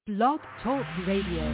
Blog Talk Radio.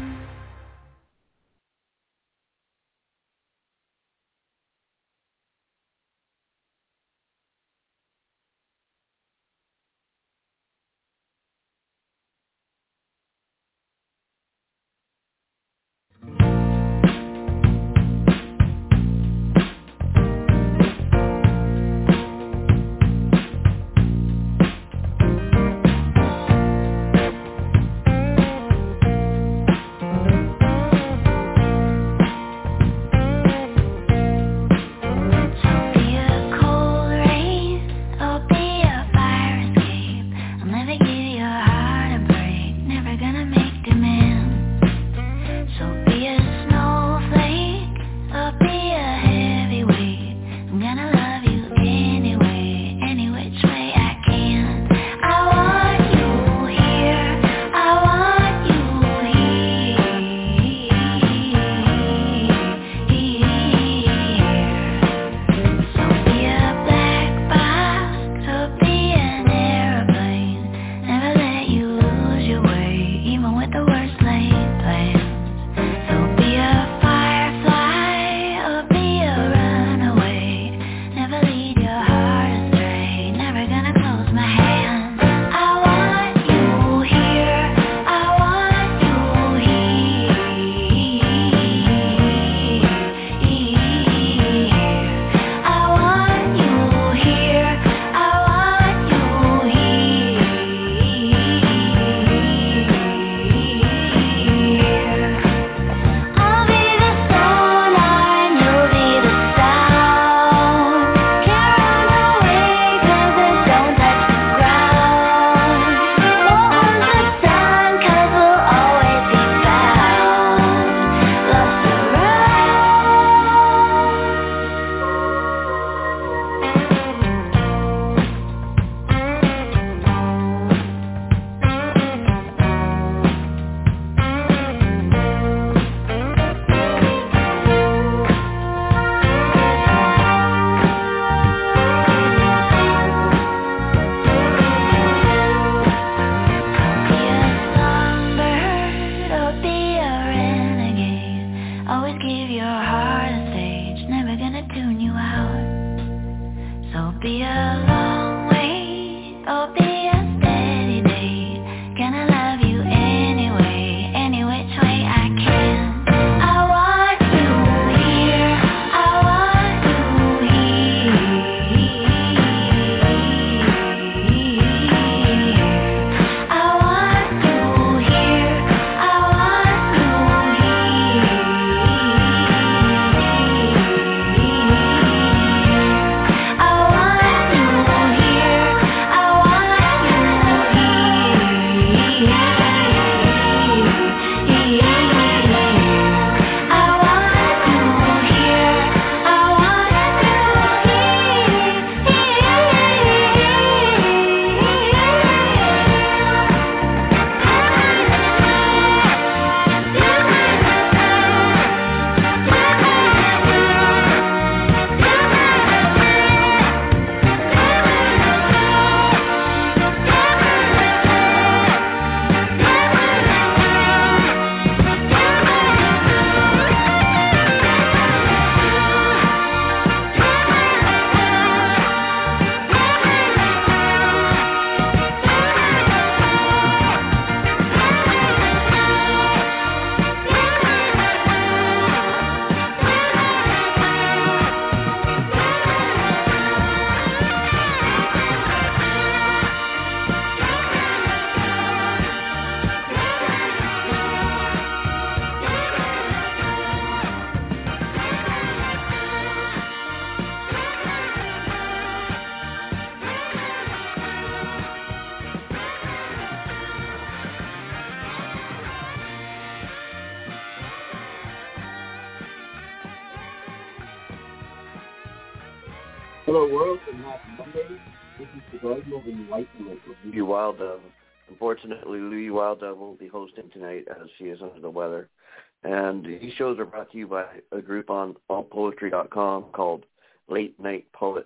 Hello world, and happy Monday. This is the Garden of Enlightenment with Louie Wild Dove. Unfortunately, Louie Wild Dove won't be hosting tonight as she is under the weather. And these shows are brought to you by a group on altpoetry.com called Late Night Poets.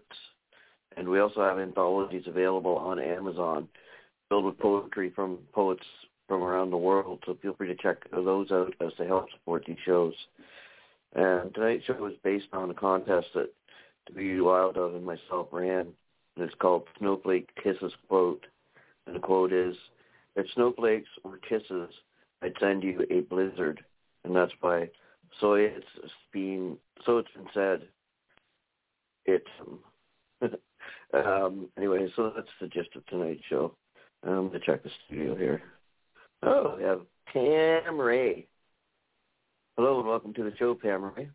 And we also have anthologies available on Amazon filled with poetry from poets from around the world, so feel free to check those out as they help support these shows. And tonight's show is based on a contest that W. Wild Dove and myself ran, and it's called Snowflake Kisses Quote. And the quote is, "If snowflakes were kisses, I'd send you a blizzard." And that's by So It's Been Said. Anyway, so that's the gist of tonight's show. I'm going to check the studio here. Oh, we have Pam Ray. Hello and welcome to the show, Pam Ray.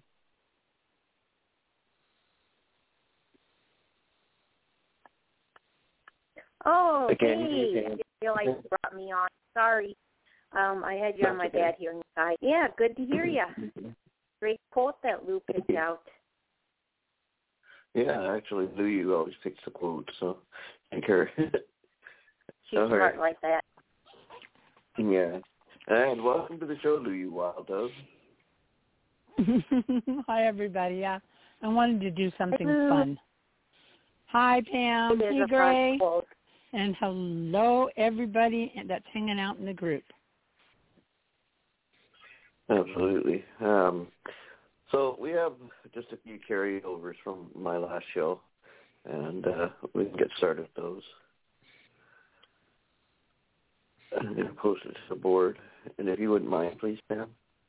Oh, hey, I didn't realize you brought me on. Sorry. I had you on my bad hearing side. Yeah, good to hear you. Great quote that Lou picked out. Yeah, actually, Lou, you always picks the quote, so thank her. She's smart like that. Yeah. And welcome to the show, Lou, you Wild Dove. Hi, everybody. Yeah, I wanted to do something fun. Hi, Pam. Hey, Gray. And hello, everybody that's hanging out in the group. Absolutely. So we have just a few carryovers from my last show, and we can get started with those. I'm going to post it to the board. And if you wouldn't mind, please, Pam.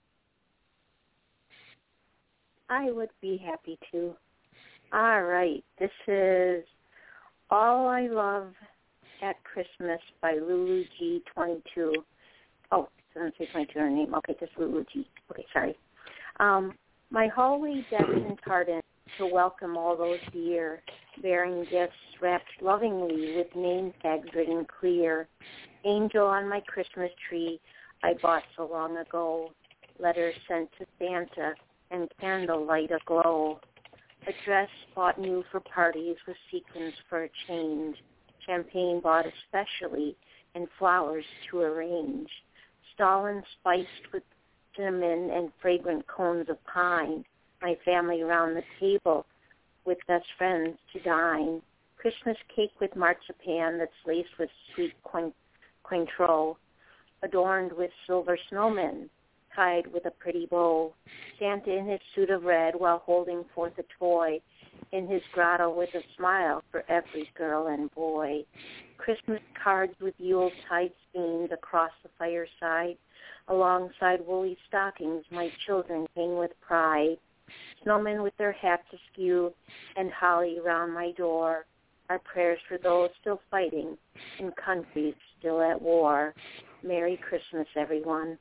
I would be happy to. All right. This is All I Love at Christmas by Lulu G. 22. Oh, it doesn't say 22 in her name. Okay, just Lulu G. Okay, sorry. My hallway decked and tartan to welcome all those dear, bearing gifts wrapped lovingly with name tags written clear. Angel on my Christmas tree I bought so long ago. Letters sent to Santa and candlelight aglow. A dress bought new for parties with sequins for a change. Champagne bought especially and flowers to arrange. Stollen spiced with cinnamon and fragrant cones of pine. My family round the table with best friends to dine. Christmas cake with marzipan that's laced with sweet Cointreau, adorned with silver snowmen, tied with a pretty bow. Santa in his suit of red while holding forth a toy, in his grotto with a smile for every girl and boy. Christmas cards with Yuletide scenes across the fireside, alongside woolly stockings my children hang with pride. Snowmen with their hats askew and holly round my door. Our prayers for those still fighting in countries still at war. Merry Christmas, everyone.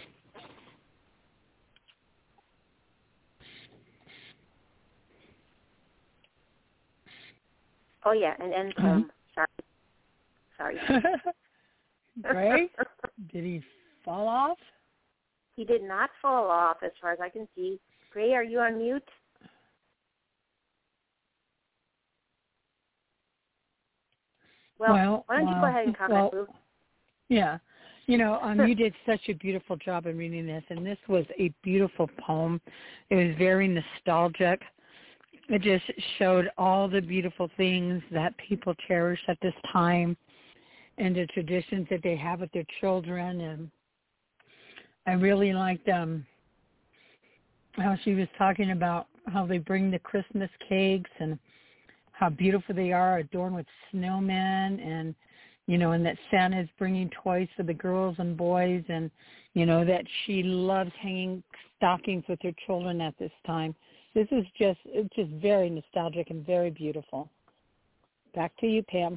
Oh, yeah, and Sorry. Gray? Did he fall off? He did not fall off as far as I can see. Gray, are you on mute? Well, why don't you go ahead and comment, Lou? Yeah. You did such a beautiful job in reading this, and this was a beautiful poem. It was very nostalgic. It just showed all the beautiful things that people cherish at this time and the traditions that they have with their children. And I really liked how she was talking about how they bring the Christmas cakes and how beautiful they are, adorned with snowmen, and and that Santa's bringing toys for the girls and boys, and that she loves hanging stockings with her children at this time. This is just very nostalgic and very beautiful. Back to you, Pam.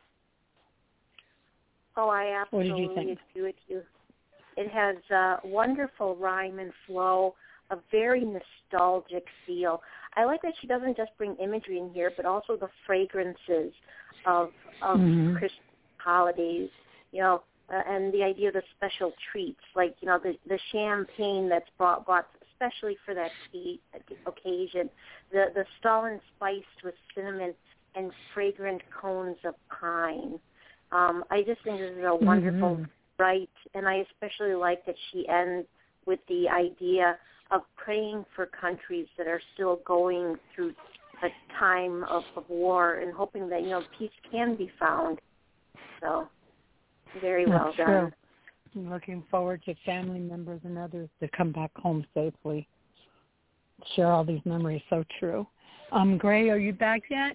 Oh, I absolutely agree with you. It has a wonderful rhyme and flow, a very nostalgic feel. I like that she doesn't just bring imagery in here, but also the fragrances of Christmas holidays, and the idea of the special treats, like, the champagne that's bought especially for that occasion, the stollen spiced with cinnamon and fragrant cones of pine. I just think this is a wonderful write, and I especially like that she ends with the idea of praying for countries that are still going through a time of war and hoping that, peace can be found. So, very well done. I'm looking forward to family members and others to come back home safely. Share all these memories. So true. Gray, are you back yet?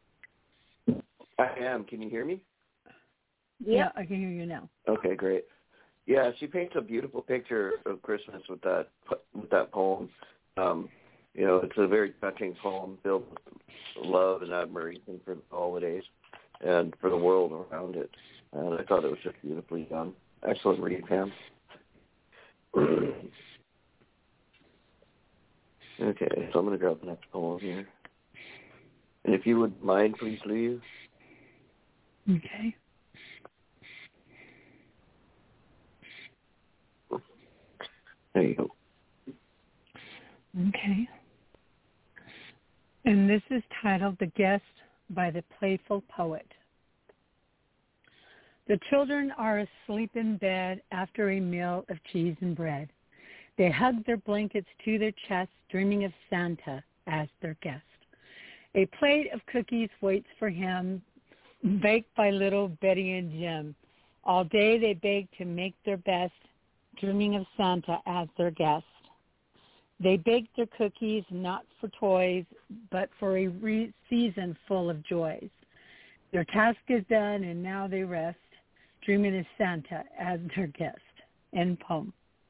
I am. Can you hear me? Yeah, I can hear you now. Okay, great. Yeah, she paints a beautiful picture of Christmas with that poem. It's a very touching poem filled with love and admiration for the holidays and for the world around it. And I thought it was just beautifully done. Excellent read, Pam. Okay, so I'm going to grab the next poem here. And if you would mind, please leave. Okay. There you go. Okay. And this is titled The Guest by the Playful Poet. The children are asleep in bed after a meal of cheese and bread. They hug their blankets to their chests, dreaming of Santa as their guest. A plate of cookies waits for him, baked by little Betty and Jim. All day they bake to make their best, dreaming of Santa as their guest. They bake their cookies not for toys, but for a season full of joys. Their task is done, and now they rest, dreaming of Santa as their guest. End poem.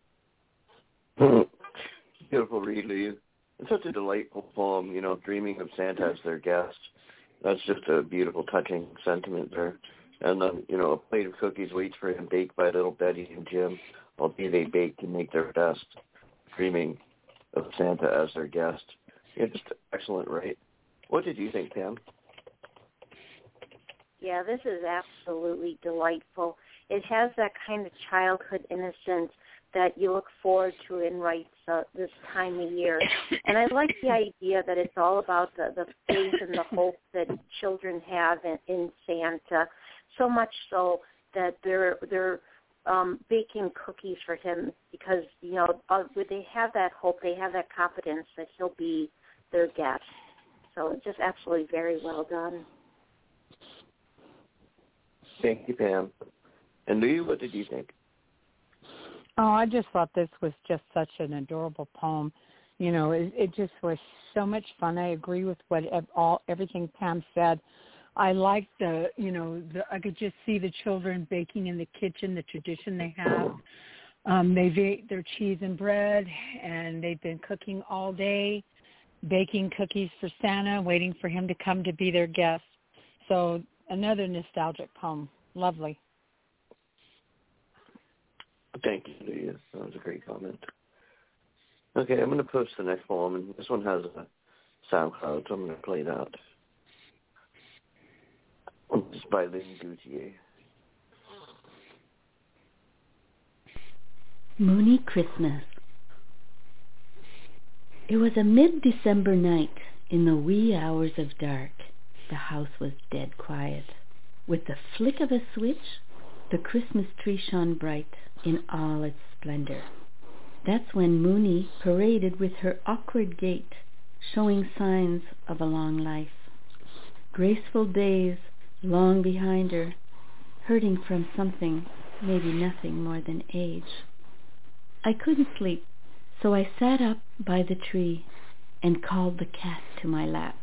Beautiful read, Lee. It's such a delightful poem, dreaming of Santa as their guest. That's just a beautiful, touching sentiment there. And then, a plate of cookies waits for him, baked by little Betty and Jim. All day they bake to make their best, dreaming of Santa as their guest. Yeah, just excellent, right? What did you think, Pam? Yeah, this is absolutely delightful. It has that kind of childhood innocence that you look forward to in rites this time of year. And I like the idea that it's all about the faith and the hope that children have in Santa, so much so that they're baking cookies for him because, they have that hope, they have that confidence that he'll be their guest. So it's just absolutely very well done. Thank you, Pam. And Lee, what did you think? Oh, I just thought this was just such an adorable poem. It just was so much fun. I agree with everything Pam said. I like I could just see the children baking in the kitchen, the tradition they have. They've ate their cheese and bread, and they've been cooking all day, baking cookies for Santa, waiting for him to come to be their guest. So another nostalgic poem. Lovely. Thank you, Leah. That was a great comment. Okay, I'm going to post the next poem, and this one has a SoundCloud, so I'm going to play that. It's by Lynn Gautier. Mooney Christmas. It was a mid-December night. In the wee hours of dark, the house was dead quiet. With the flick of a switch, the Christmas tree shone bright in all its splendor. That's when Mooney paraded with her awkward gait, showing signs of a long life. Graceful days long behind her, hurting from something, maybe nothing more than age. I couldn't sleep, so I sat up by the tree and called the cat to my lap.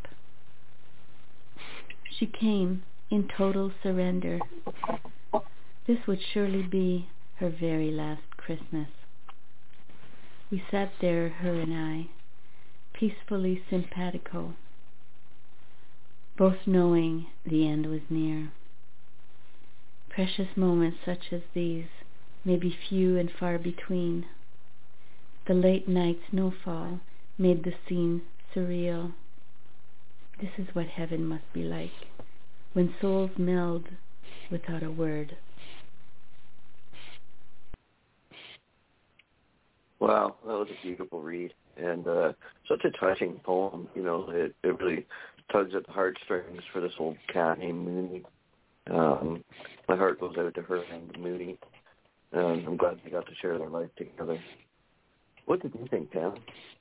She came in total surrender. This would surely be her very last Christmas. We sat there, her and I, peacefully simpatico, both knowing the end was near. Precious moments such as these may be few and far between. The late night snowfall made the scene surreal. This is what heaven must be like, when souls meld without a word. Wow, that was a beautiful read, and such a touching poem. It really tugs at the heartstrings for this old cat named Mooney. My heart goes out to her and Mooney, and I'm glad they got to share their life together. What did you think, Pam?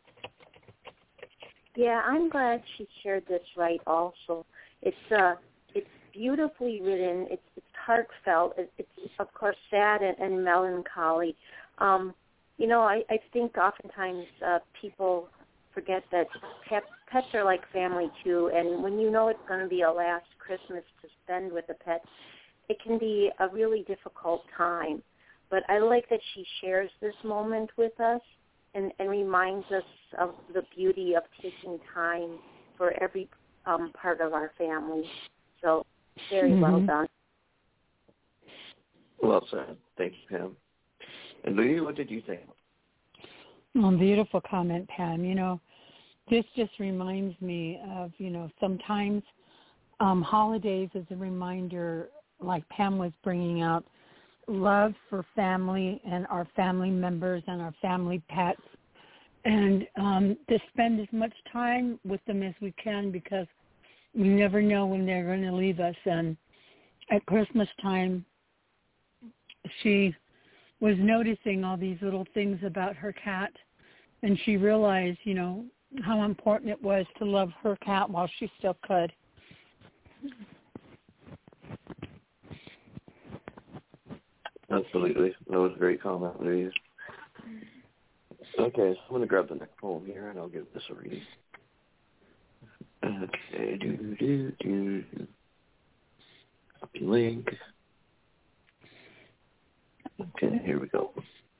Yeah, I'm glad she shared this right also. It's beautifully written. It's heartfelt. It's of course sad and melancholy. I think oftentimes people forget that pets are like family too, and when you know it's going to be a last Christmas to spend with a pet, it can be a really difficult time. But I like that she shares this moment with us and reminds us of the beauty of taking time for every part of our family. So very well done. Well said. Thank you, Pam. And Louie, what did you think? Beautiful comment, Pam. This just reminds me of, sometimes holidays is a reminder, like Pam was bringing out, love for family and our family members and our family pets, and to spend as much time with them as we can, because we never know when they're going to leave us. And at Christmas time, she was noticing all these little things about her cat, and she realized, how important it was to love her cat while she still could. Absolutely. That was a great comment, Louise. Okay, so I'm going to grab the next poem here, and I'll give this a read. Okay, Copy link. Okay, here we go.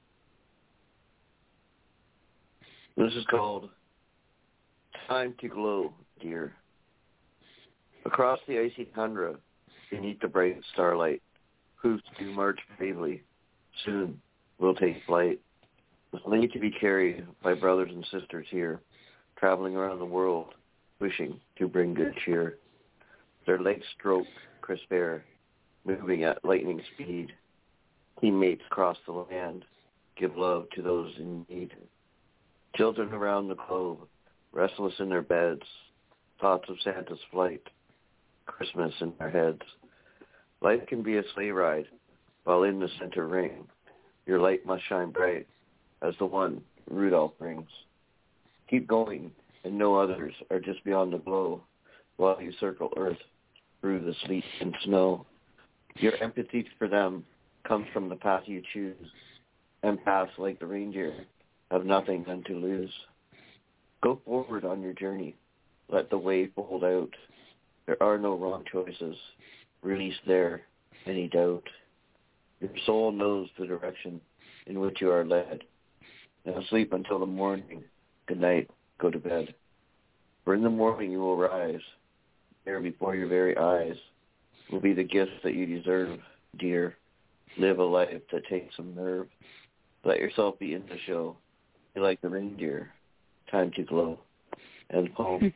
This is called Time to Glow, Dear. Across the icy tundra, beneath the bright starlight, hoofs do march bravely. Soon we'll take flight. With money to be carried by brothers and sisters here, traveling around the world, wishing to bring good cheer. Their legs stroke crisp air, moving at lightning speed. Teammates across the land give love to those in need. Children around the globe, restless in their beds, thoughts of Santa's flight, Christmas in their heads. Life can be a sleigh ride, while in the center ring, your light must shine bright as the one Rudolph brings. Keep going, and no others are just beyond the glow, while you circle Earth through the sleet and snow. Your empathy for them comes from the path you choose, and paths like the reindeer have nothing then to lose. Go forward on your journey. Let the way fold out. There are no wrong choices. Release there any doubt. Your soul knows the direction in which you are led. Now sleep until the morning. Good night. Go to bed. For in the morning you will rise. There before your very eyes will be the gifts that you deserve, dear. Live a life that takes some nerve. Let yourself be in the show. Be like the reindeer. Time to glow. End poem.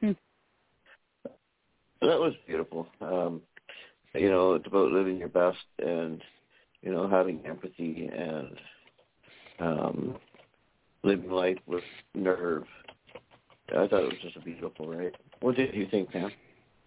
That was beautiful. It's about living your best and, having empathy and living life with nerve. I thought it was just a beautiful, right? What did you think, Pam?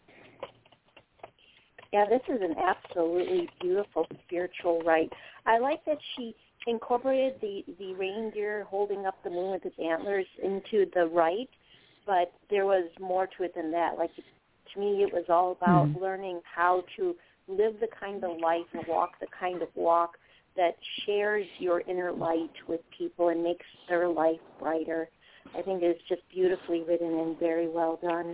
Yeah, this is an absolutely beautiful spiritual rite. I like that she incorporated the reindeer holding up the moon with its antlers into the rite, but there was more to it than that. Like, to me, it was all about learning how to live the kind of life and walk the kind of walk that shares your inner light with people and makes their life brighter. I think it's just beautifully written and very well done.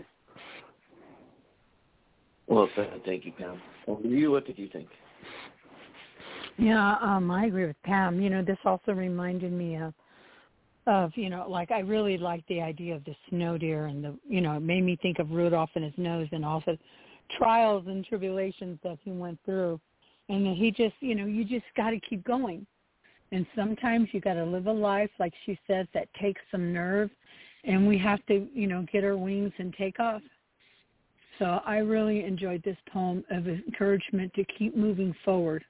Well said. Thank you, Pam. What did you think? Yeah, I agree with Pam. This also reminded me of I really liked the idea of the snow deer and it made me think of Rudolph and his nose and all the trials and tribulations that he went through. And he just, you just got to keep going. And sometimes you got to live a life, like she says, that takes some nerve. And we have to, get our wings and take off. So I really enjoyed this poem of encouragement to keep moving forward.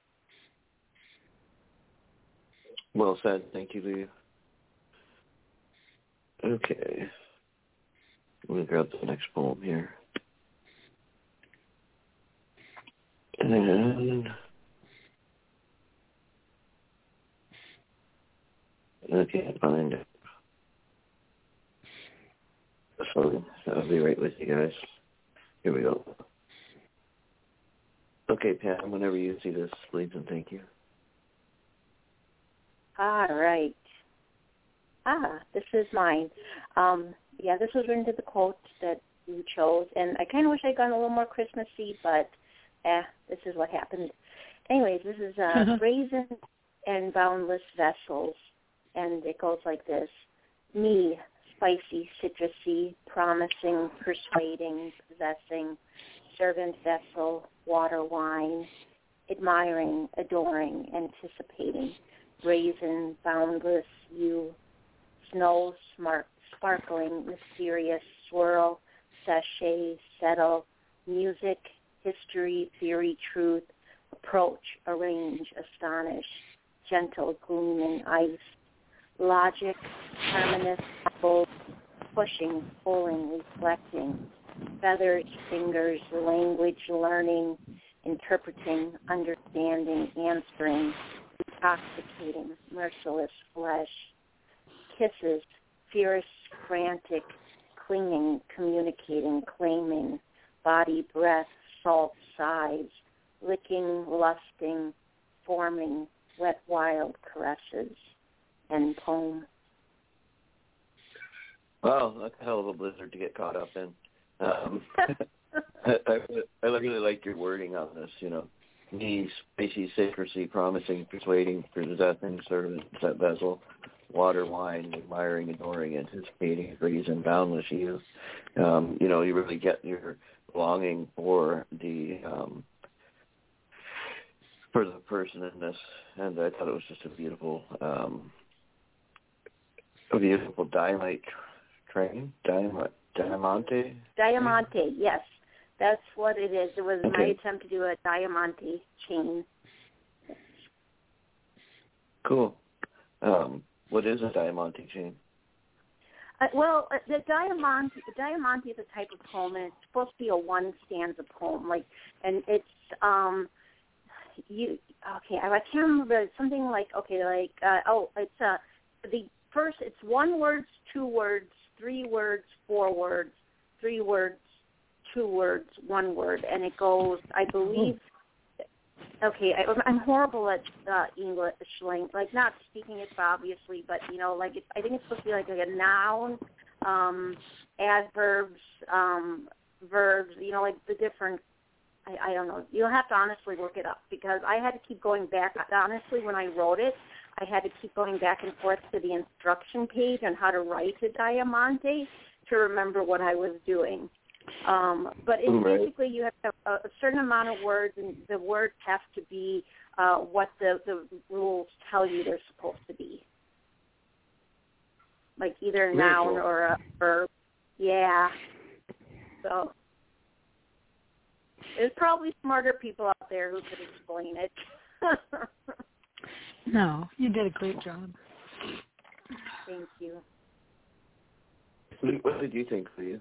Well said. Thank you, Leah. Okay. I'm going to grab the next poem here. And I can't find it. So I'll be right with you guys. Here we go. Okay, Pam, whenever you see this, please and thank you. All right. This is mine. This was written to the quote that you chose, and I kind of wish I'd gone a little more Christmassy, but this is what happened. Anyways, this is Brazen and Boundless Vessels, and it goes like this. Me, spicy, citrusy, promising, persuading, possessing, servant vessel, water wine, admiring, adoring, anticipating, brazen, boundless, you, snow, sparkling, mysterious, swirl, sachet, settle, music, history, theory, truth, approach, arrange, astonish, gentle, gleaming, ice, logic, harmonious, bold, pushing, pulling, reflecting, feathers, fingers, language, learning, interpreting, understanding, answering, intoxicating, merciless, flesh, kisses, fierce, frantic, clinging, communicating, claiming, body, breath, salt, sighs, licking, lusting, forming, wet, wild caresses, and poem. Wow, that's a hell of a blizzard to get caught up in. I really like your wording on this, Me, spicy, citrusy, promising, persuading, possessing, servant, set vessel, water, wine, admiring, adoring, anticipating, brazen, boundless you. You really get your longing for the person in this, and I thought it was just a beautiful diamante train, diamante. Diamante, yes, that's what it is. It was okay. My attempt to do a diamante chain. Cool. What is a diamante chain? The diamante is a type of poem, and it's supposed to be a one stanza poem. And it's I can't remember. It's something like it's one word, two words, three words, four words, three words, two words, one word, and it goes. I believe. Okay, I'm horrible at English language, not speaking it obviously, but I think it's supposed to be like a noun, adverbs, verbs, the different. I don't know. You'll have to honestly look it up because I had to keep going back. Honestly, when I wrote it, I had to keep going back and forth to the instruction page on how to write a diamante to remember what I was doing. But it's basically you have to have a certain amount of words, and the words have to be what the rules tell you they're supposed to be, like either a noun or a verb. Yeah. So there's probably smarter people out there who could explain it. No, you did a great job. Thank you. What did you think, Leah?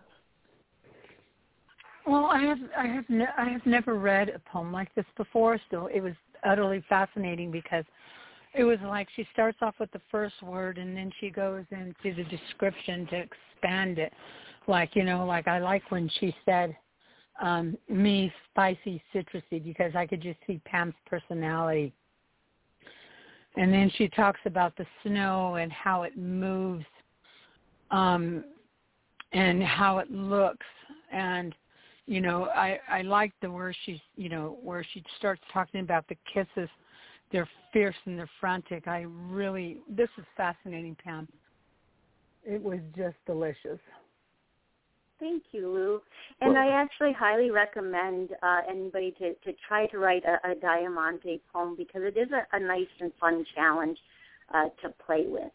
Well, I have never read a poem like this before, so it was utterly fascinating because it was like she starts off with the first word and then she goes into the description to expand it. I like when she said, me, spicy, citrusy, because I could just see Pam's personality. And then she talks about the snow and how it moves and how it looks. And I like where she starts talking about the kisses. They're fierce and they're frantic. This is fascinating, Pam. It was just delicious. Thank you, Lou. And I actually highly recommend anybody to try to write a diamante poem because it is a nice and fun challenge to play with.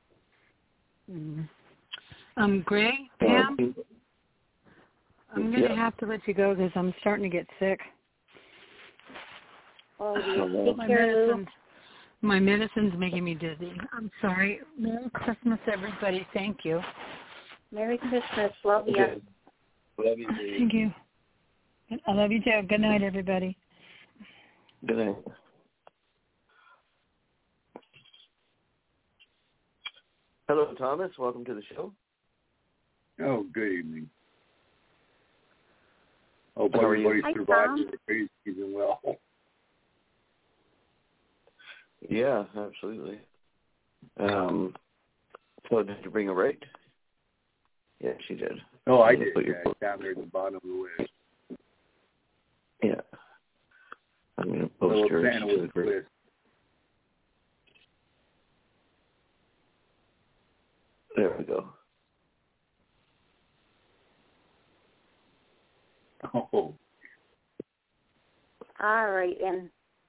Greg, Pam? I'm going to have to let you go because I'm starting to get sick. Oh, dear. Take care, Lou. My medicine's making me dizzy. I'm sorry. Merry Christmas, everybody. Thank you. Merry Christmas. Love you. Okay. Love you, too. Thank you. I love you, too. Good night, everybody. Good night. Hello, Thomas. Welcome to the show. Oh, good evening. Hope everybody survived the crazy season well. Yeah, absolutely. So did you bring a rate? Yeah, she did. Oh, I did. Yeah, it's down there at the bottom of the list. Yeah. I'm going to post yours to the group. There we go. Oh. All right, and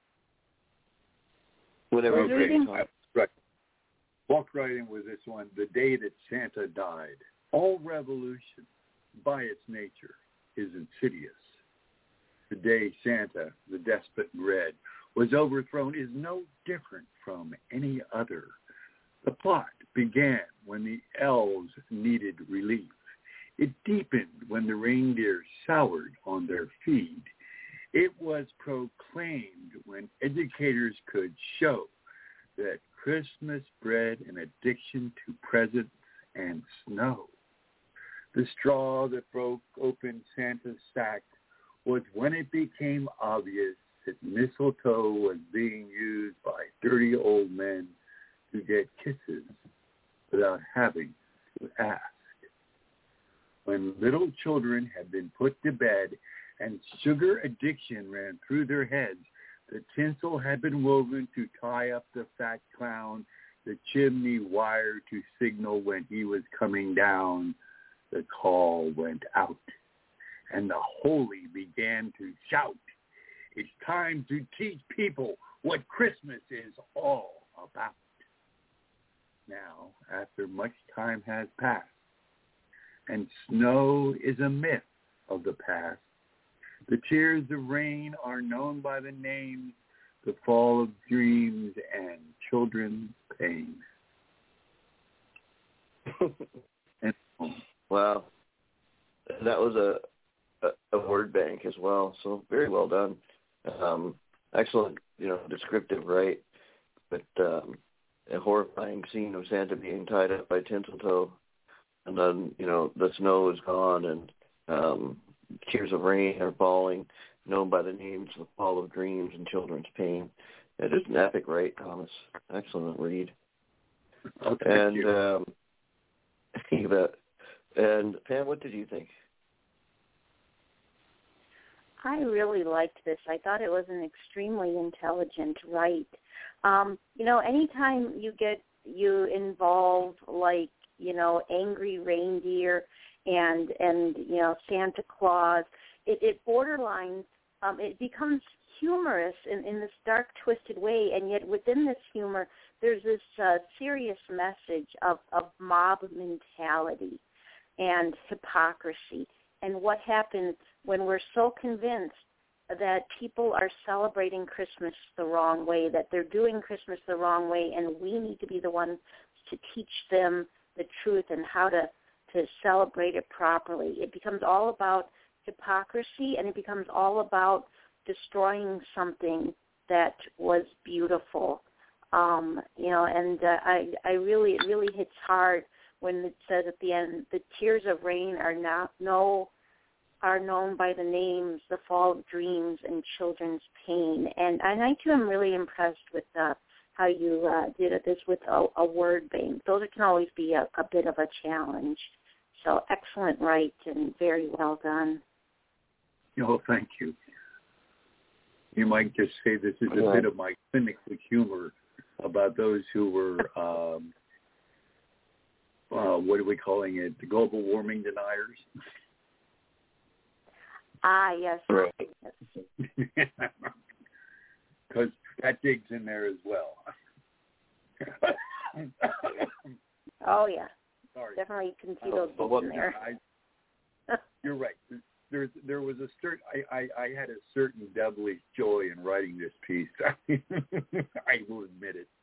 whatever. Right. Walk right in with this one. The day that Santa died. All revolution, by its nature, is insidious. The day Santa, the despot Red, was overthrown is no different from any other. The plot began when the elves needed relief. It deepened when the reindeer soured on their feed. It was proclaimed when educators could show that Christmas bred an addiction to presents and snow. The straw that broke open Santa's sack was when it became obvious that mistletoe was being used by dirty old men to get kisses without having to ask. When little children had been put to bed and sugar addiction ran through their heads, the tinsel had been woven to tie up the fat clown, the chimney wire to signal when he was coming down. The call went out, and the holy began to shout, "It's time to teach people what Christmas is all about." Now, after much time has passed, and snow is a myth of the past, the tears of rain are known by the names, the fall of dreams and children's pain. And, wow. That was a word bank as well, so very well done. Excellent, descriptive, right? But a horrifying scene of Santa being tied up by Tinseltoe, and then, the snow is gone, and tears of rain are falling, known by the names The Fall of Dreams and Children's Pain. Yeah, just an epic, right, Thomas? Excellent read. Oh, and you bet. And Pam, what did you think? I really liked this. I thought it was an extremely intelligent write. Anytime you involve angry reindeer and Santa Claus, it borderlines. It becomes humorous in this dark, twisted way, and yet within this humor, there's this serious message of mob mentality and hypocrisy, and what happens when we're so convinced that people are celebrating Christmas the wrong way, that they're doing Christmas the wrong way, and we need to be the ones to teach them the truth and how to celebrate it properly. It becomes all about hypocrisy, and it becomes all about destroying something that was beautiful. It really hits hard when it says at the end, the tears of rain are known by the names, the fall of dreams and children's pain. And I too am really impressed with how you did this with a word bank. Those can always be a bit of a challenge. So excellent write and very well done. Oh, thank you. You might just say this is a bit of my cynical humor about those who were, what are we calling it, the global warming deniers? Ah, yes. Right. Because that digs in there as well. Oh, yeah. Sorry. Definitely can see those digs in there. You're right. There was a certain, I had a certain devilish joy in writing this piece. I will admit it.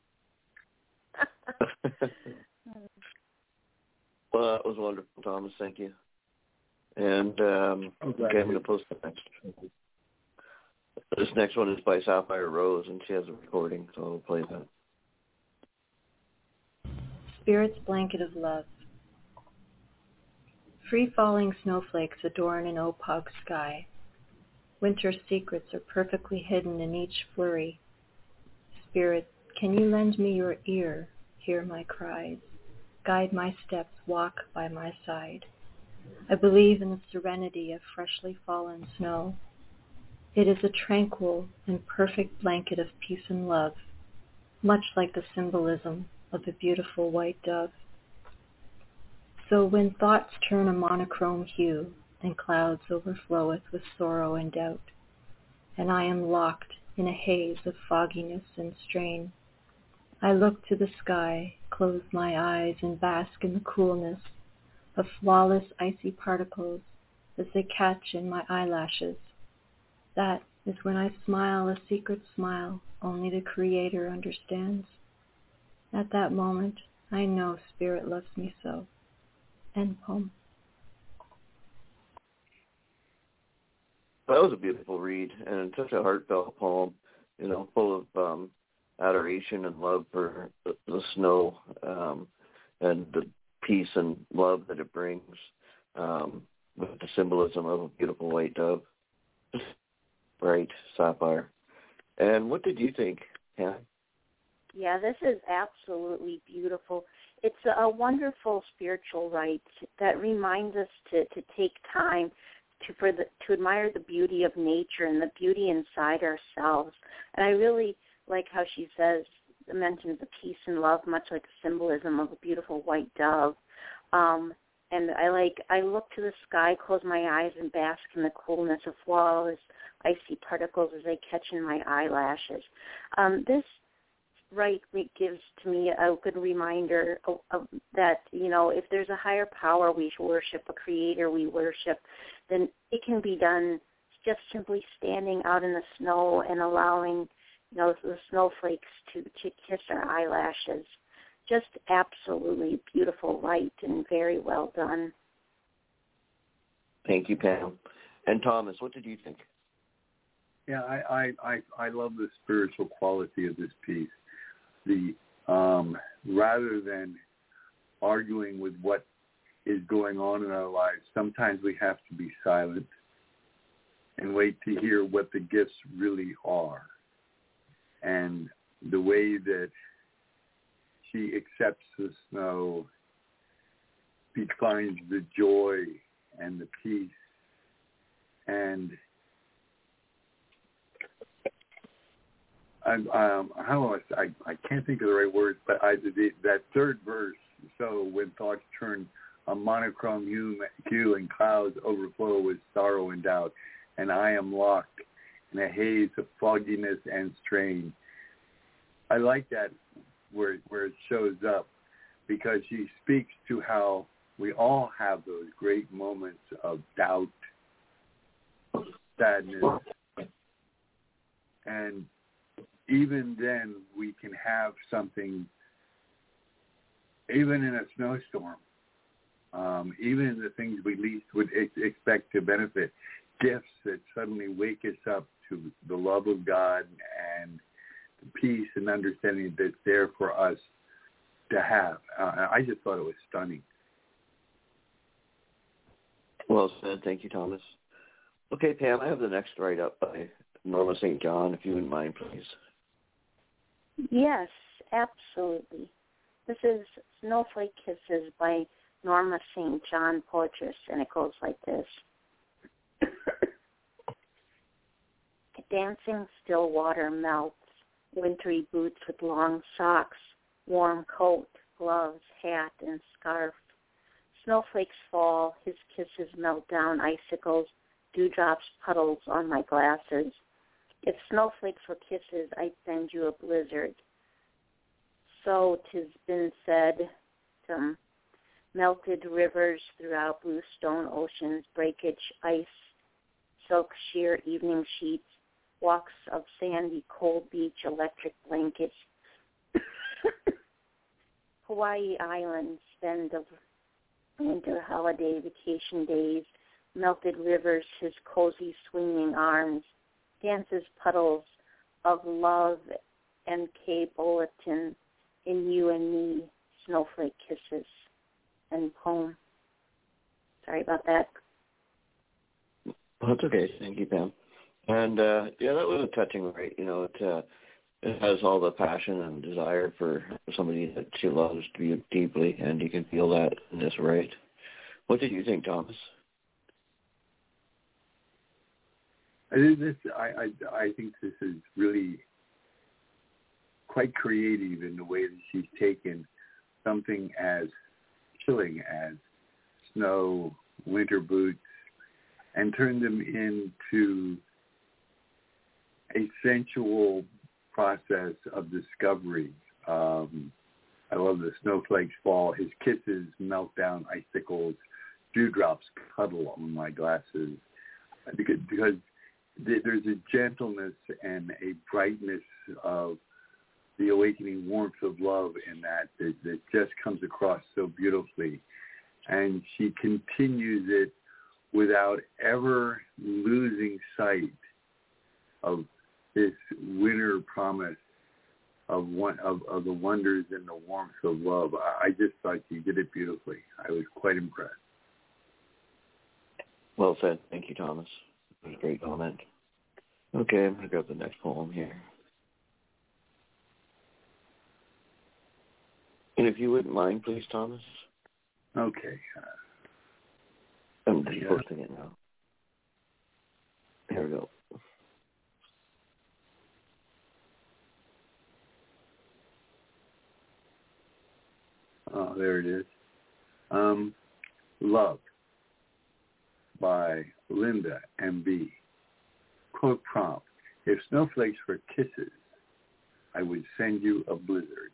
Well, that was wonderful, Thomas. Thank you. And I'm going to post the next. This next one is by Sapphire Rose, and she has a recording, so I'll play that. Spirit's Blanket of Love. Free-falling snowflakes adorn an opog sky. Winter's secrets are perfectly hidden in each flurry. Spirit, can you lend me your ear, hear my cries, guide my steps, walk by my side? I believe in the serenity of freshly fallen snow. It is a tranquil and perfect blanket of peace and love, much like the symbolism of the beautiful white dove. So when thoughts turn a monochrome hue, and clouds overfloweth with sorrow and doubt, and I am locked in a haze of fogginess and strain, I look to the sky, close my eyes, and bask in the coolness of flawless icy particles as they catch in my eyelashes. That is when I smile a secret smile only the Creator understands. At that moment, I know Spirit loves me so. End poem. That was a beautiful read, and such a heartfelt poem, full of adoration and love for the snow and the peace and love that it brings, with the symbolism of a beautiful white dove, bright sapphire. And what did you think, Hannah? Yeah, this is absolutely beautiful. It's a wonderful spiritual rite that reminds us to take time to admire the beauty of nature and the beauty inside ourselves. And I really like how she mentions the peace and love, much like the symbolism of a beautiful white dove. And I look to the sky, close my eyes, and bask in the coolness of flawless icy particles as they catch in my eyelashes. This rite gives to me a good reminder of that, if there's a higher power we worship, a creator we worship, then it can be done just simply standing out in the snow and allowing, the snowflakes to kiss our eyelashes. Just absolutely beautiful rite and very well done. Thank you, Pam. And Thomas, what did you think? Yeah, I love the spiritual quality of this piece. The rather than arguing with what is going on in our lives, sometimes we have to be silent and wait to hear what the gifts really are. And the way that she accepts the snow, she finds the joy and the peace. And I can't think of the right words, but that third verse, so when thoughts turn a monochrome hue and clouds overflow with sorrow and doubt, and I am locked in a haze of fogginess and strain. I like that where it shows up, because she speaks to how we all have those great moments of doubt, sadness, and even then we can have something, even in a snowstorm, even in the things we least would expect to benefit, gifts that suddenly wake us up to the love of God and the peace and understanding that's there for us to have. I just thought it was stunning. Well said. Thank you, Thomas. Okay, Pam, I have the next write-up by Norma St. John, if you wouldn't mind, please. Yes, absolutely. This is Snowflake Kisses by Norma St. John, poetess, and it goes like this. Dancing still water melts, wintry boots with long socks, warm coat, gloves, hat, and scarf. Snowflakes fall, his kisses melt down icicles, dewdrops puddles on my glasses. If snowflakes were kisses, I'd send you a blizzard. So 'tis been said, melted rivers throughout blue stone oceans, breakage, ice, silk sheer evening sheets, walks of sandy cold beach, electric blankets. Hawaii Island, spend of winter holiday vacation days, melted rivers, his cozy swinging arms, dances puddles of love and K-bulletin in you and me, snowflake kisses, and poem. Sorry about that. Well, that's okay. Thank you, Pam. And, that was a touching rite. It has all the passion and desire for somebody that she loves deeply, and you can feel that in this rite. What did you think, Thomas? I think this is really quite creative in the way that she's taken something as chilling as snow, winter boots, and turned them into a sensual process of discovery. I love the snowflakes fall, his kisses melt down icicles, dewdrops cuddle on my glasses, because there's a gentleness and a brightness of the awakening warmth of love in that just comes across so beautifully. And she continues it without ever losing sight of this winter promise of the wonders and the warmth of love. I just thought she did it beautifully. I was quite impressed. Well said. Thank you, Thomas. It was a great comment. Okay, I'm going to grab the next poem here. And if you wouldn't mind, please, Thomas. Okay. I'm just posting it now. There we go. Oh, there it is. Love by Linda M.B. Quote prompt: if snowflakes were kisses, I would send you a blizzard.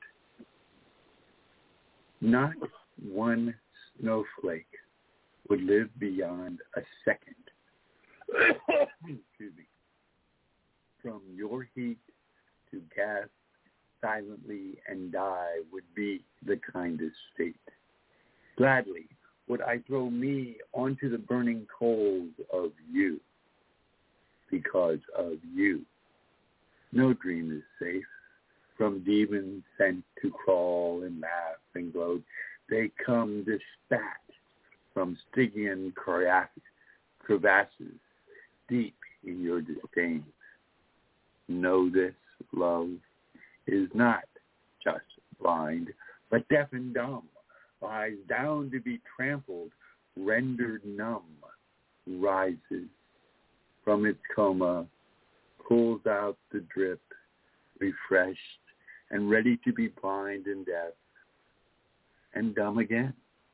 Not one snowflake would live beyond a second. Excuse me. From your heat to gasp silently and die would be the kindest fate. Gladly would I throw me onto the burning coals of you. Because of you. No dream is safe. From demons sent to crawl and laugh and gloat, they come to spat from Stygian crevasses deep in your disdain. Know this, love is not just blind, but deaf and dumb, lies down to be trampled, rendered numb, rises from its coma, pulls out the drip, refreshed and ready to be blind and deaf and dumb again.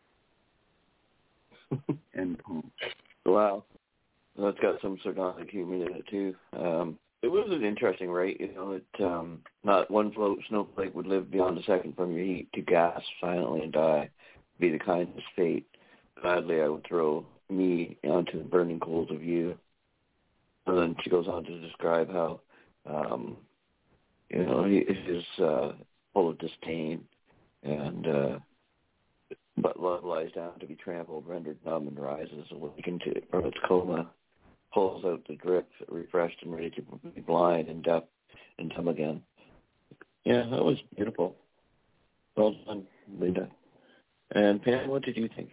End poem. Wow. Well, it's got some sardonic humor in it, too. It was an interesting rite, not one snowflake would live beyond a second from your heat to gasp silently and die, be the kindest fate. Gladly I would throw me onto the burning coals of you. And then she goes on to describe how, he is full of disdain, and but love lies down to be trampled, rendered numb, and rises awakened from its coma, pulls out the drip, refreshed and ready to be blind and deaf and dumb again. Yeah, that was beautiful. Well done, Linda. And Pam, what did you think?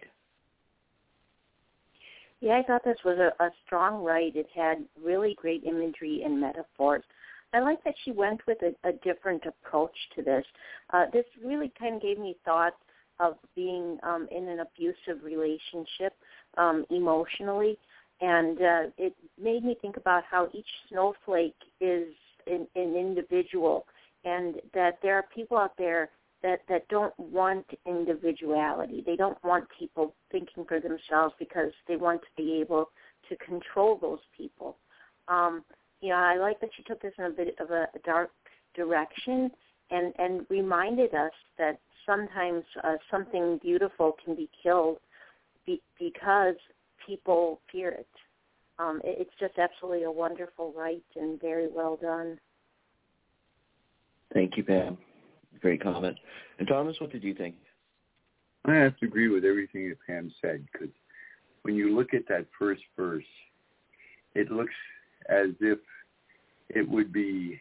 Yeah, I thought this was a strong rite. It had really great imagery and metaphors. I like that she went with a different approach to this. This really kind of gave me thoughts of being in an abusive relationship emotionally, and it made me think about how each snowflake is an individual, and that there are people out there that don't want individuality. They don't want people thinking for themselves because they want to be able to control those people. I like that she took this in a bit of a dark direction and reminded us that sometimes something beautiful can be killed because people fear it. It's just absolutely a wonderful rite and very well done. Thank you, Pam. Great comment. And Thomas, what did you think? I have to agree with everything that Pam said, because when you look at that first verse, it looks as if it would be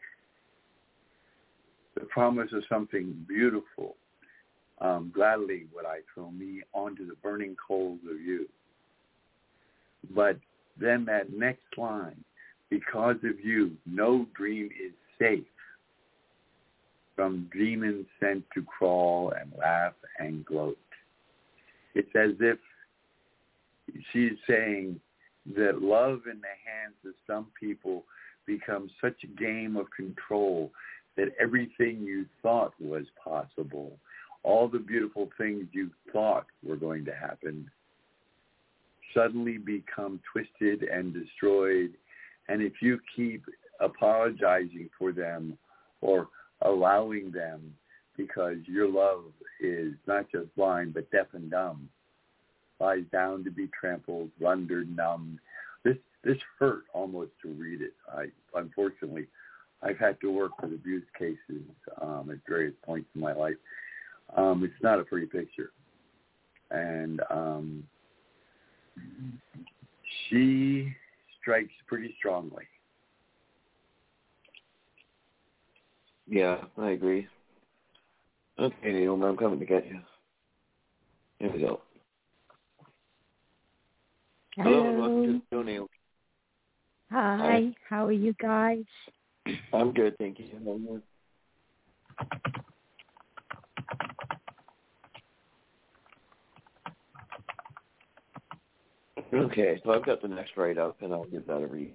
the promise of something beautiful. Gladly would I throw me onto the burning coals of you. But then that next line, because of you, no dream is safe from demons sent to crawl and laugh and gloat. It's as if she's saying that love in the hands of some people becomes such a game of control that everything you thought was possible, all the beautiful things you thought were going to happen, suddenly become twisted and destroyed. And if you keep apologizing for them or allowing them, because your love is not just blind but deaf and dumb, lies down to be trampled, rendered numb. This hurt almost to read it. Unfortunately, I've had to work with abuse cases at various points in my life. It's not a pretty picture. And she strikes pretty strongly. Yeah, I agree. Okay, Neil, I'm coming to get you. Here we go. Hello. Hello, welcome to the show, Neil. Hi, how are you guys? I'm good, thank you. How are you? Okay, so I've got the next write-up, and I'll give that a read.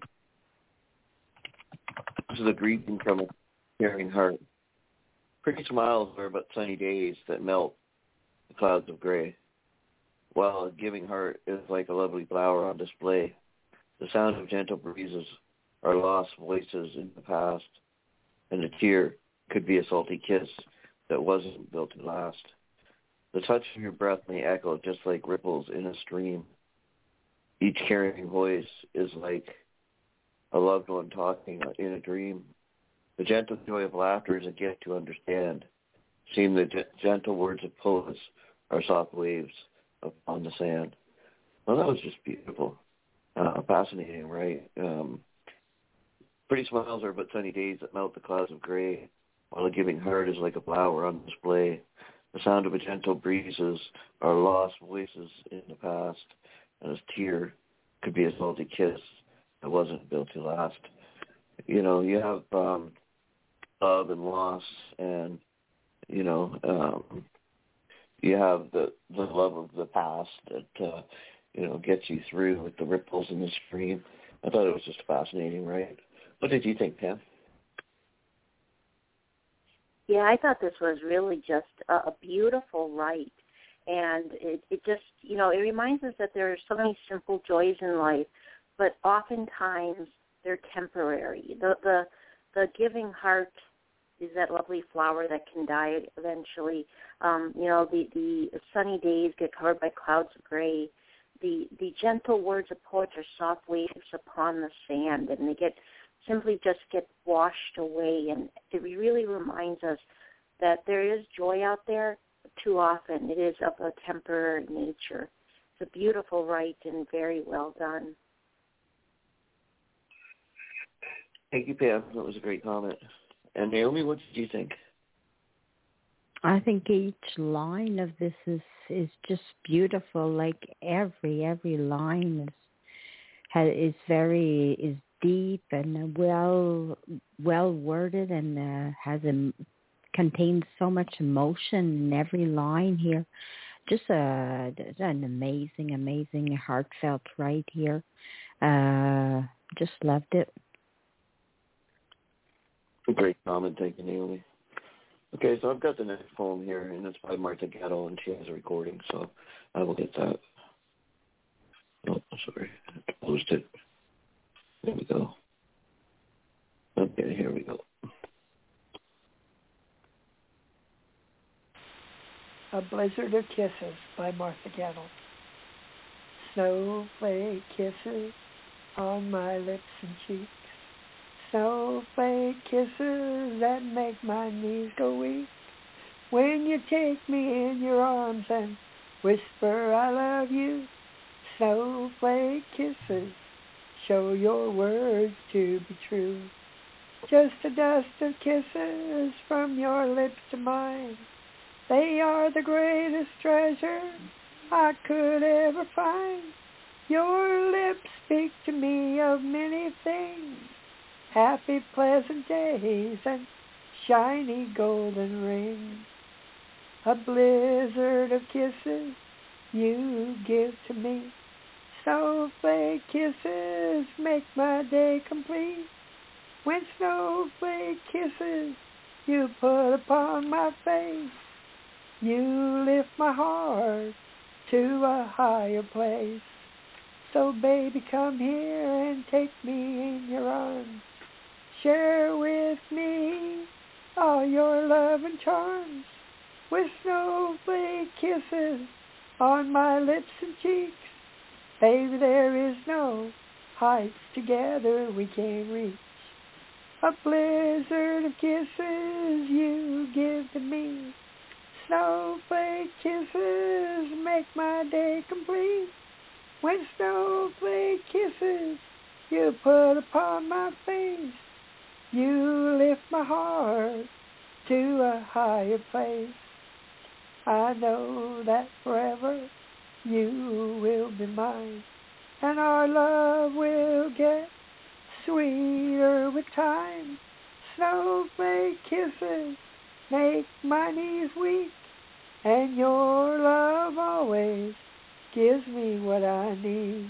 This is a greeting from a caring heart. Pretty smiles are but sunny days that melt the clouds of gray, while a giving heart is like a lovely flower on display. The sound of gentle breezes are lost voices in the past, and a tear could be a salty kiss that wasn't built to last. The touch of your breath may echo just like ripples in a stream. Each caring voice is like a loved one talking in a dream. The gentle joy of laughter is a gift to understand. Seem the gentle words of poets are soft waves upon the sand. Well, that was just beautiful. Fascinating, right? Pretty smiles are but sunny days that melt the clouds of gray, while a giving heart is like a flower on display. The sound of a gentle breezes are lost voices in the past, and a tear could be a salty kiss that wasn't built to last. You know, you have love and loss, and you have the love of the past that gets you through with the ripples in the stream. I thought it was just fascinating, right? What did you think, Pam? Yeah, I thought this was really just a beautiful write. And it just, it reminds us that there are so many simple joys in life, but oftentimes they're temporary. The giving heart is that lovely flower that can die eventually. The sunny days get covered by clouds of gray. The gentle words of poets are soft waves upon the sand, and they simply get washed away. And it really reminds us that there is joy out there. Too often it is of a temporary nature. It's a beautiful write and very well done. Thank you, Pam. That was a great comment. And Naomi, what did you think? I think each line of this is just beautiful. Like every line is deep and well worded and contains so much emotion in every line here. Just an amazing heartfelt write here. Just loved it. Great comment, thank you, Naomi. Okay, so I've got the next poem here, and it's by Martha Gettle, and she has a recording, so I will get that. Oh, sorry, I closed it. There we go. Okay, here we go. A Blizzard of Kisses by Martha Gettle. Snowflake kisses on my lips and cheeks. Snowflake kisses that make my knees go weak. When you take me in your arms and whisper I love you. Snowflake kisses show your words to be true. Just a dust of kisses from your lips to mine. They are the greatest treasure I could ever find. Your lips speak to me of many things, happy, pleasant days and shiny golden rings. A blizzard of kisses you give to me. Snowflake kisses make my day complete. When snowflake kisses you put upon my face, you lift my heart to a higher place. So baby, come here and take me in your arms. Share with me all your love and charms. With snowflake kisses on my lips and cheeks, baby, there is no heights together we can't reach. A blizzard of kisses you give to me. Snowflake kisses make my day complete. When snowflake kisses you put upon my face, you lift my heart to a higher place. I know that forever you will be mine, and our love will get sweeter with time. Snowflake kisses make my knees weak, and your love always gives me what I need.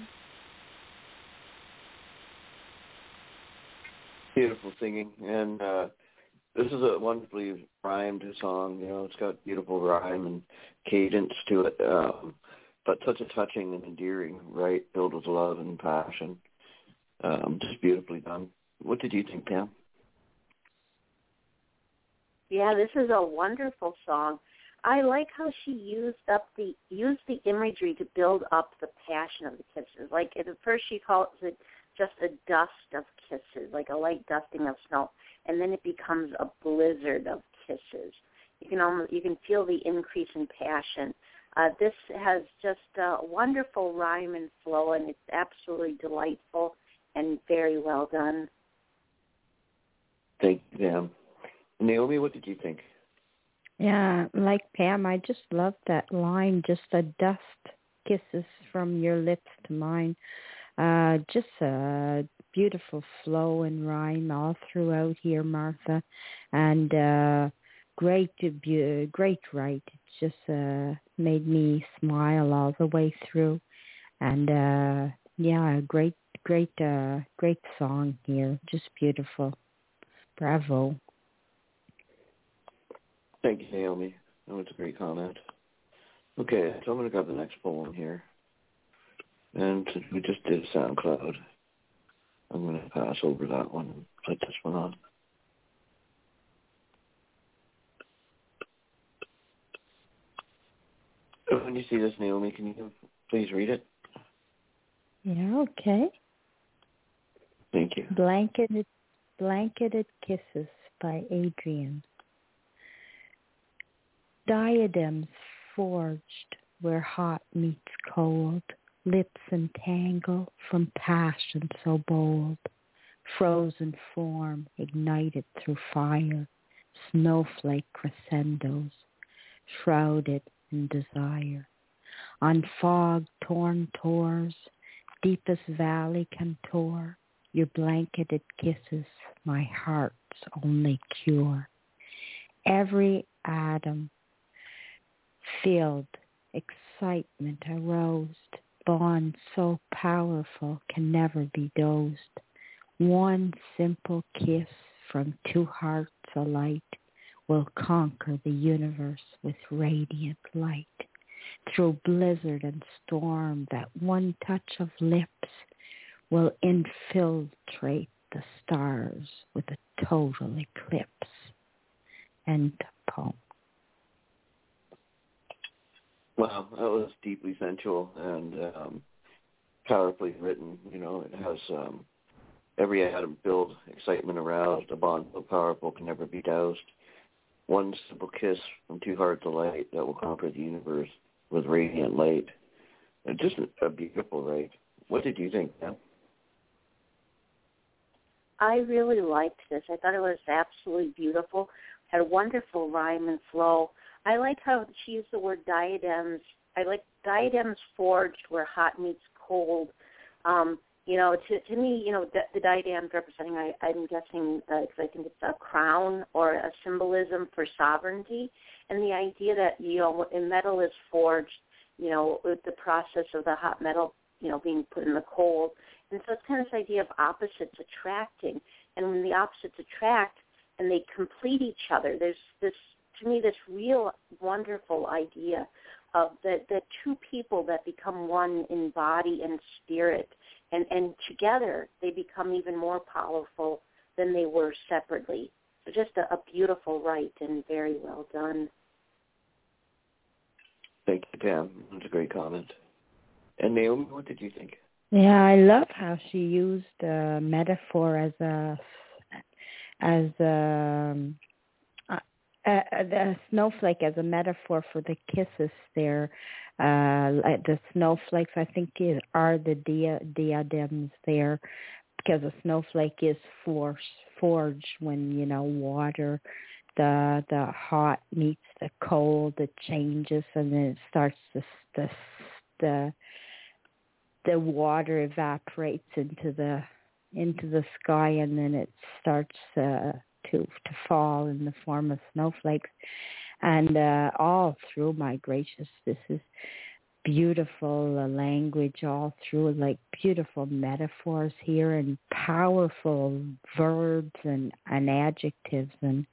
Beautiful singing, and this is a wonderfully rhymed song. You know, it's got beautiful rhyme and cadence to it, but such a touching and endearing, right? Filled with love and passion. Just beautifully done. What did you think, Pam? Yeah, this is a wonderful song. I like how she used the imagery to build up the passion of the kisses. Like at first she calls it just a dust of kisses, like a light dusting of snow, and then it becomes a blizzard of kisses. You can feel the increase in passion. This has just a wonderful rhyme and flow, and it's absolutely delightful and very well done. Thank you, Pam. Naomi, what did you think? Yeah, like Pam, I just love that line, just a dust kisses from your lips to mine. Just a beautiful flow and rhyme all throughout here, Martha. And great write. It just made me smile all the way through. And yeah, great song here. Just beautiful. Bravo. Thank you, Naomi. That was a great comment. Okay, so I'm going to grab the next poem here. And since we just did SoundCloud, I'm going to pass over that one and put this one on. When you see this, Naomi, can you please read it? Yeah, okay. Thank you. Blanketed Kisses by Adrian. Diadems forged where hot meets cold, lips entangle from passion so bold, frozen form ignited through fire, snowflake crescendos, shrouded in desire. On fog-torn tours, deepest valley contour, your blanketed kisses, my heart's only cure. Every atom filled, excitement aroused, bond so powerful can never be dosed. One simple kiss from two hearts alight will conquer the universe with radiant light. Through blizzard and storm, that one touch of lips will infiltrate the stars with a total eclipse. End poem. Wow, that was deeply sensual and powerfully written. You know, it has every atom filled, excitement aroused, a bond so powerful can never be doused. One simple kiss from two hearts alight that will conquer the universe with radiant light. Just a beautiful write. What did you think, Pam? I really liked this. I thought it was absolutely beautiful. Had a wonderful rhyme and flow. I like how she used the word diadems. I like diadems forged where hot meets cold. To me, the diadem's representing, I'm guessing, because I think it's a crown or a symbolism for sovereignty, and the idea that, when metal is forged, with the process of the hot metal, being put in the cold. And so it's kind of this idea of opposites attracting. And when the opposites attract and they complete each other, there's this real wonderful idea of the two people that become one in body and spirit. And together they become even more powerful than they were separately. So just a beautiful rite and very well done. Thank you, Pam. That's a great comment. And Naomi, what did you think? Yeah, I love how she used metaphor as the snowflake as a metaphor for the kisses there. The snowflakes, I think, are the diadems there, because a snowflake is forged when, water, the hot meets the cold, it changes, and then it starts the water evaporates into the sky, and then it starts to fall in the form of snowflakes. And all through, my gracious, this is beautiful language all through, like beautiful metaphors here and powerful verbs and adjectives and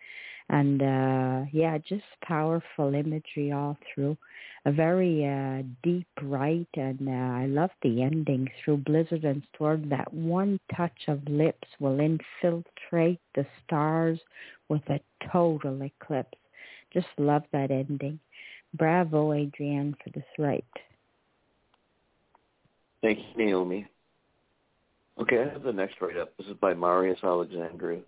just powerful imagery all through. A very deep rite, and I love the ending. Through blizzard and storm, that one touch of lips will infiltrate the stars with a total eclipse. Just love that ending. Bravo, Adrienne, for this rite. Thank you, Naomi. Okay, I have the next rite up. This is by Marius Alexandru.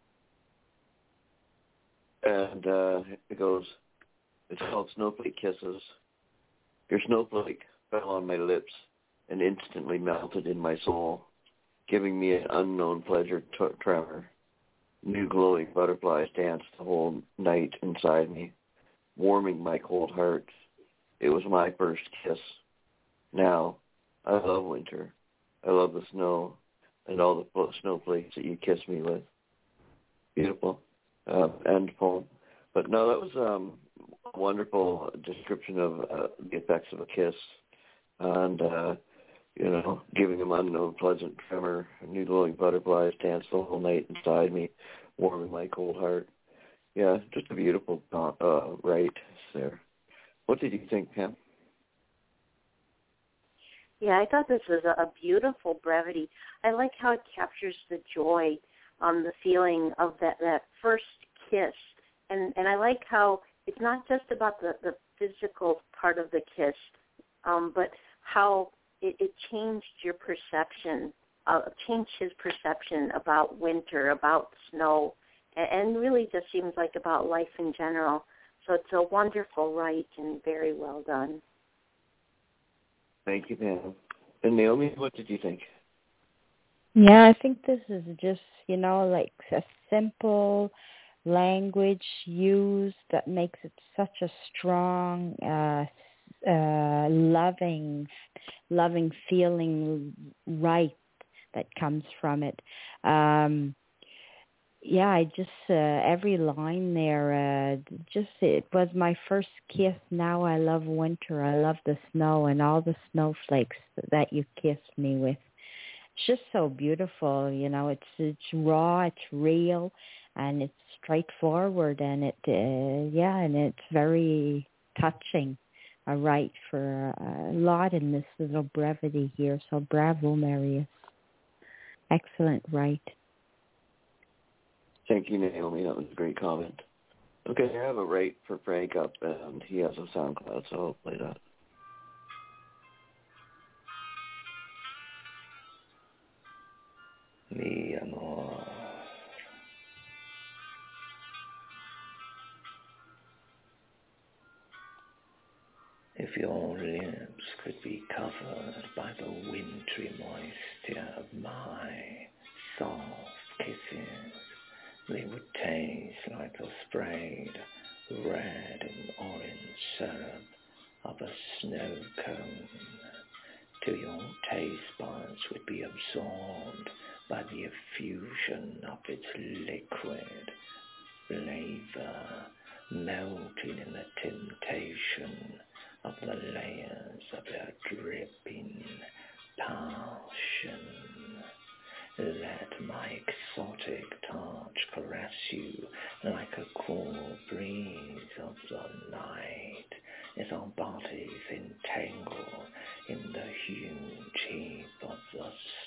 And it goes, it's called Snowflake Kisses. Your snowflake fell on my lips and instantly melted in my soul, giving me an unknown pleasure tremor. New glowing butterflies danced the whole night inside me, warming my cold heart. It was my first kiss. Now, I love winter. I love the snow and all the snowflakes that you kiss me with. Beautiful. End poem. But no, that was a wonderful description of the effects of a kiss, and giving them unknown pleasant tremor. New glowing butterflies danced the whole night inside me, warming my cold heart. Yeah, just a beautiful rite there. What did you think, Pam? Yeah, I thought this was a beautiful brevity. I like how it captures the joy, the feeling of that first kiss. And I like how it's not just about the physical part of the kiss, but how it changed your perception, changed his perception about winter, about snow, and really just seems like about life in general. So it's a wonderful rite and very well done. Thank you, Pam. And Naomi, what did you think? Yeah, I think this is just, like a simple language used that makes it such a strong, loving feeling right that comes from it. I just, every line there, it was my first kiss. Now I love winter. I love the snow and all the snowflakes that you kissed me with. It's just so beautiful, it's raw, it's real, and it's straightforward, and and it's very touching. A rite for a lot in this little brevity here. So bravo, Marius. Excellent rite. Thank you, Naomi. That was a great comment. Okay, I have a rite for Frank up, and he has a SoundCloud, so I'll play that. Mi amor. If your lips could be covered by the wintry moisture of my soft kisses, they would taste like the sprayed red and orange syrup of a snow cone. till your taste buds would be absorbed by the effusion of its liquid flavor, melting in the temptation of the layers of their dripping passion. Let my exotic touch caress you like a cool breeze of the night as our bodies entangle in the huge heap of the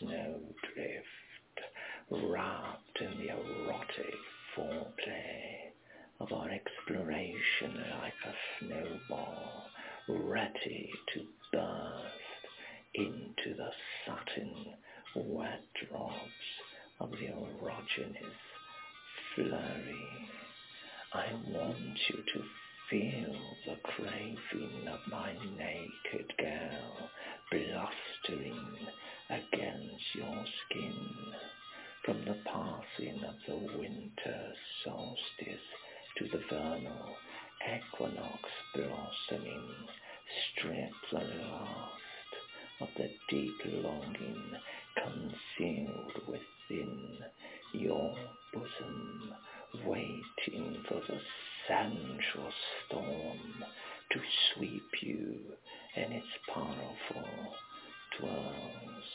snowdrift, wrapped in the erotic foreplay of our exploration like a snowball ready to burst into the satin wet drops of the erogenous flurry. I want you to feel the craving of my naked girl blustering against your skin. From the passing of the winter solstice to the vernal equinox blossoming, strip the last of the deep longing concealed within your bosom, waiting for the sensual storm to sweep you in its powerful twirls.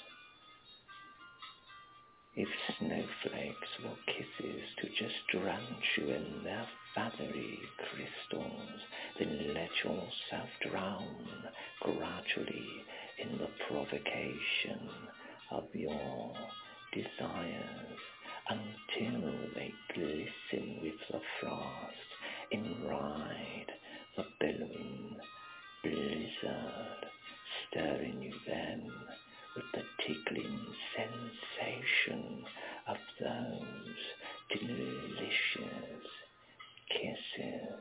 If snowflakes were kisses to just drench you in their feathery crystals, then let yourself drown gradually in the provocation of your desires until they glisten with the frost and ride the billowing blizzard, stirring you then with the tickling sensation of those delicious kisses.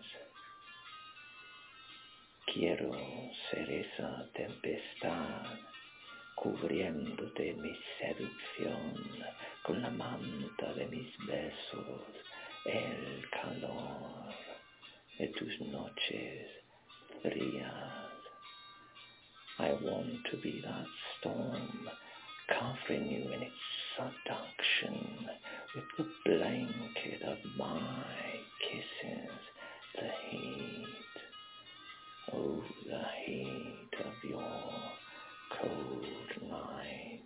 Quiero ser esa tempestad, cubriéndote mi seducción con la manta de mis besos, el calor de tus noches frías. I want to be that storm, covering you in its seduction with the blanket of my kisses, the heat, oh, the heat of your cold nights.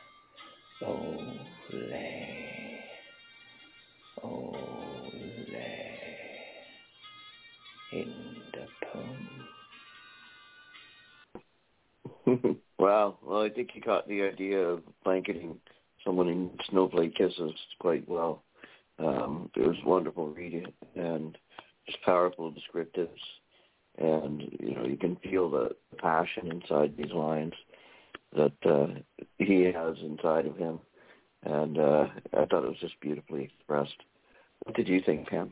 Ole, ole, in the poem. Wow. Well, I think you caught the idea of blanketing someone in snowflake kisses quite well. It was wonderful reading and just powerful descriptives. And, you can feel the passion inside these lines that he has inside of him. And I thought it was just beautifully expressed. What did you think, Pam?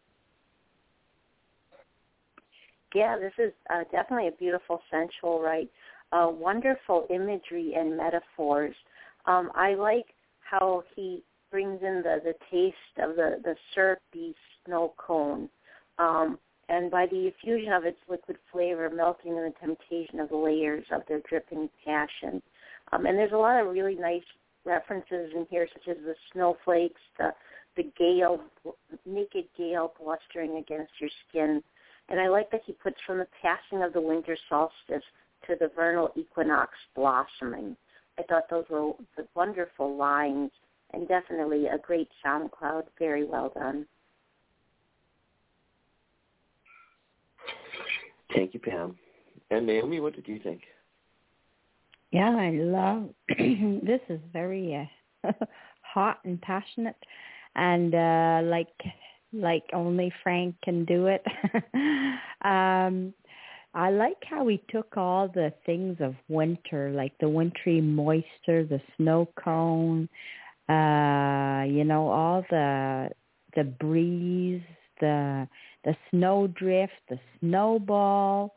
Yeah, this is definitely a beautiful, sensual, right? Wonderful imagery and metaphors. I like how he brings in the taste of the syrupy snow cone, and by the effusion of its liquid flavor, melting in the temptation of the layers of their dripping passion. And there's a lot of really nice references in here, such as the snowflakes, the gale, naked gale blustering against your skin. And I like that he puts from the passing of the winter solstice to the vernal equinox blossoming. I thought those were wonderful lines and definitely a great SoundCloud. Very well done. Thank you, Pam. And Naomi, what did you think? Yeah, I love this is very hot and passionate, and like only Frank can do it. I like how he took all the things of winter, like the wintry moisture, the snow cone, all the breeze, the snowdrift, the snowball,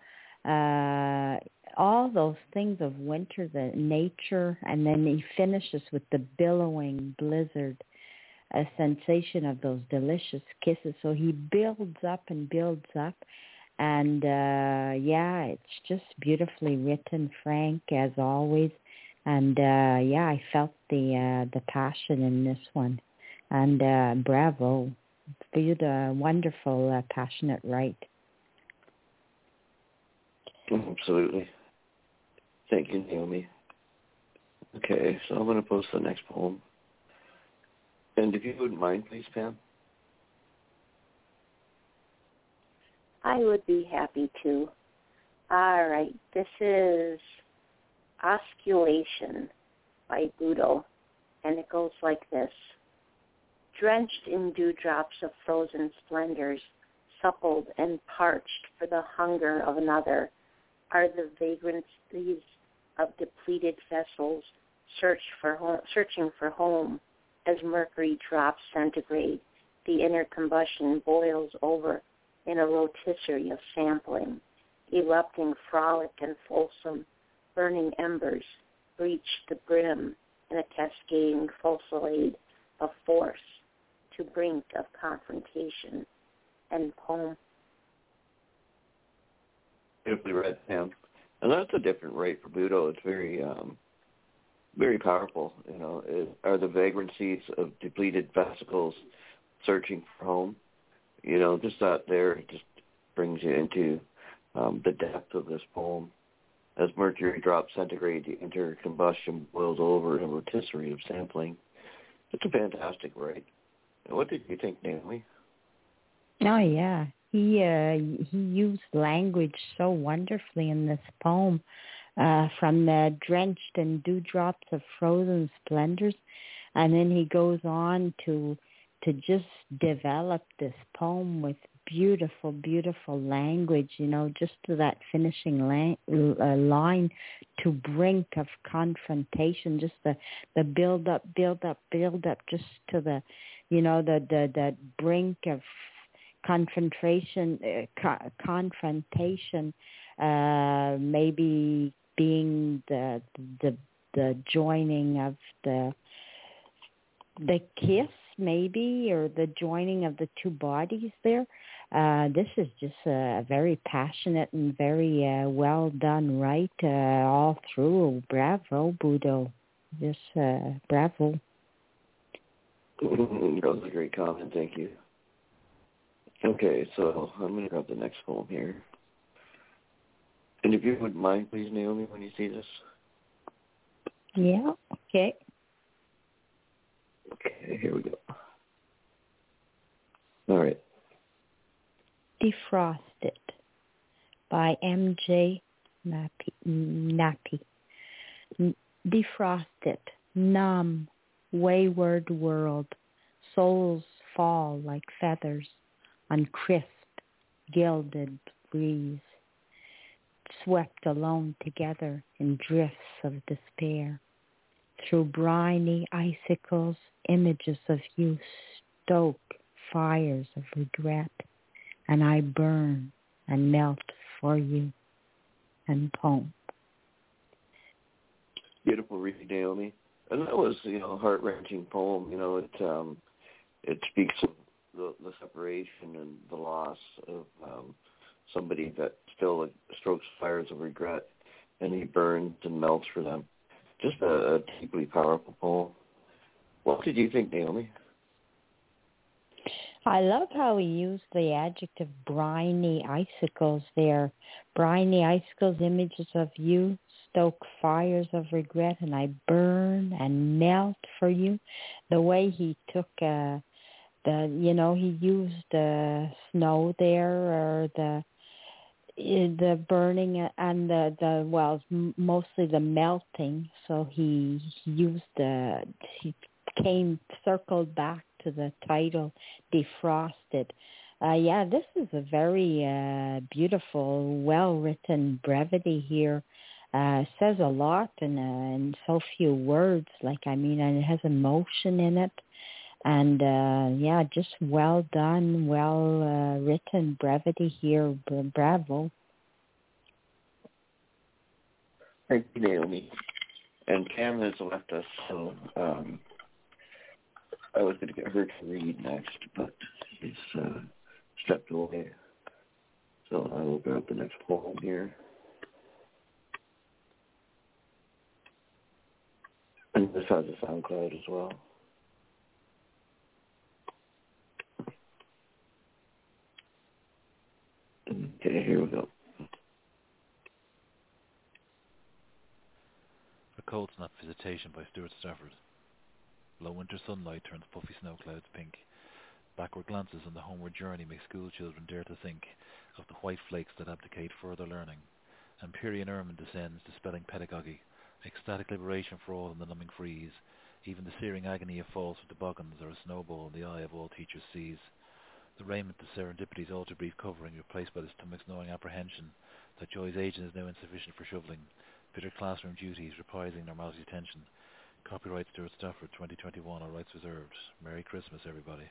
all those things of winter, the nature, and then he finishes with the billowing blizzard, a sensation of those delicious kisses. So he builds up and builds up, And it's just beautifully written, Frank, as always. And I felt the passion in this one. And bravo, you did a wonderful, passionate write. Absolutely. Thank you, Naomi. Okay, so I'm going to post the next poem. And if you wouldn't mind, please, Pam. I would be happy to. All right, this is Osculation by Budo, and it goes like this. Drenched in dewdrops of frozen splendors, suppled and parched for the hunger of another, are the vagrancies of depleted vessels searching for home. As mercury drops centigrade, the inner combustion boils over in a rotisserie of sampling, erupting frolic and fulsome, burning embers breach the brim in a cascading fusillade of force to brink of confrontation. End poem. Beautifully read, Pam. And that's a different rate for Budo. It's very, very powerful. You know, are the vagrancies of depleted vesicles searching for home? You know, just that there just brings you into the depth of this poem. As mercury drops centigrade, the intercombustion boils over in a rotisserie of sampling. It's a fantastic write. What did you think, Naomi? Oh, yeah. He used language so wonderfully in this poem, from the drenched in dewdrops of frozen splendors, and then he goes on to just develop this poem with beautiful, beautiful language, you know, just to that finishing line, to brink of confrontation, just the build up, just to the, you know, the brink of confrontation, maybe being the joining of the kiss, maybe, or the joining of the two bodies there. This is just a very passionate and very well done right all through. Bravo, Budo. Just bravo. That was a great comment. Thank you. Okay, so I'm going to grab the next poem here. And if you wouldn't mind, please, Naomi, when you see this. Yeah, okay. Okay, here we go. All right. Defrosted by M.J. Nappy. Defrosted, numb, wayward world, souls fall like feathers on crisp, gilded breeze, swept alone together in drifts of despair. Through briny icicles, images of you stoke fires of regret, and I burn and melt for you. And poem. Beautiful reading, Naomi. And that was, you know, a heart-wrenching poem. You know, it speaks of the separation and the loss of somebody that still strokes fires of regret, and he burns and melts for them. Just a deeply powerful poem. What did you think, Naomi? I love how he used the adjective briny icicles there. Briny icicles, images of you, stoke fires of regret, and I burn and melt for you. The way he took he used the snow there, or the burning and mostly the melting. So he circled back to the title, Defrosted. This is a very beautiful, well-written brevity here. Says a lot in so few words. And it has emotion in it. And just well done, well written brevity here. Bravo. Thank you, Naomi. And Cam has left us, so I was going to get her to read next, but she's stepped away. So I will grab the next poem here. And this has a SoundCloud as well. Okay, here we go. A Cold Snap Visitation by Stuart Stafford. Low winter sunlight turns puffy snow clouds pink. Backward glances on the homeward journey make school children dare to think of the white flakes that abdicate further learning. Empyrean ermine descends, dispelling pedagogy, ecstatic liberation for all in the numbing freeze. Even the searing agony of falls with toboggans are a snowball in the eye of all teachers sees. The raiment of serendipity's altar brief covering replaced by the stomach's gnawing apprehension that joy's agent is now insufficient for shoveling. Bitter classroom duties reprising normality's tension. Copyright Stuart Stafford, 2021, all rights reserved. Merry Christmas, everybody.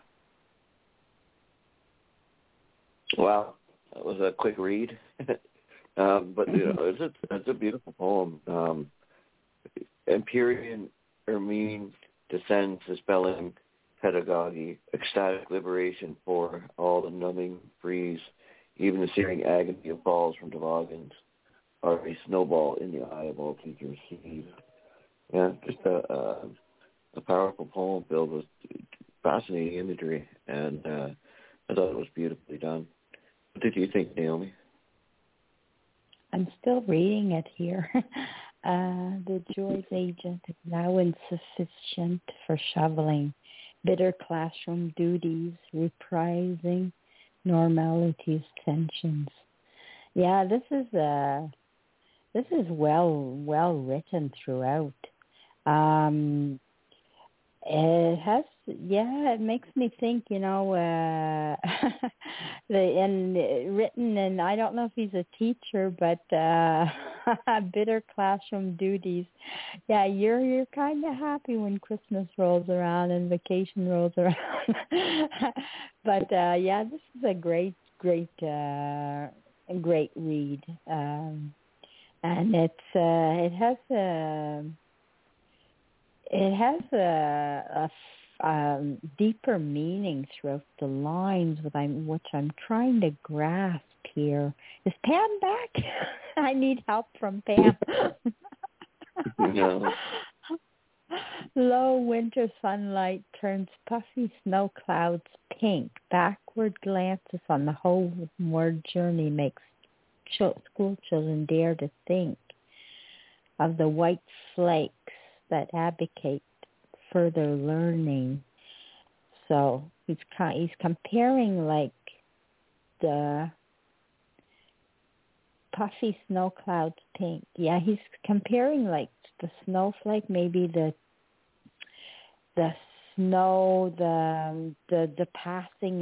Wow, that was a quick read. But it's a beautiful poem. Empyrean ermine descends, dispelling pedagogy, ecstatic liberation for all the numbing freeze, even the searing agony of balls from toboggans are a snowball in the eye of all teachers. Yeah, just a powerful poem filled with fascinating imagery, and I thought it was beautifully done. What did you think, Naomi? I'm still reading it here. The joy's agent is now insufficient for shoveling. Bitter classroom duties, reprising normality's tensions. Yeah, this is well written throughout. It makes me think, written, and I don't know if he's a teacher, but bitter classroom duties. Yeah, you're kind of happy when Christmas rolls around and vacation rolls around. But this is a great read, and it has a deeper meaning throughout the lines, which I'm trying to grasp here. Is Pam back? I need help from Pam. No. Low winter sunlight turns puffy snow clouds pink. Backward glances on the homeward journey makes school children dare to think of the white flakes that advocate further learning. So he's comparing like the puffy snow clouds pink. Yeah, he's comparing like the snowflake, maybe the snow, the passing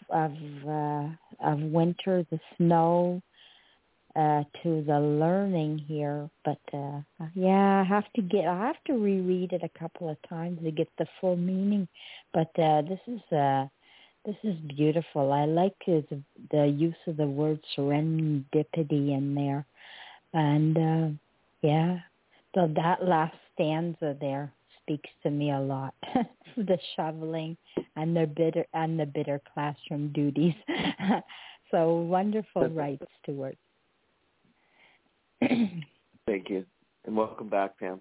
of winter, the snow, to the learning here. But I have to reread it a couple of times to get the full meaning. But this is beautiful. I like the use of the word serendipity in there, and so that last stanza there speaks to me a lot. The shoveling and the bitter classroom duties. So wonderful, right, Stuart. Thank you. And welcome back, Pam.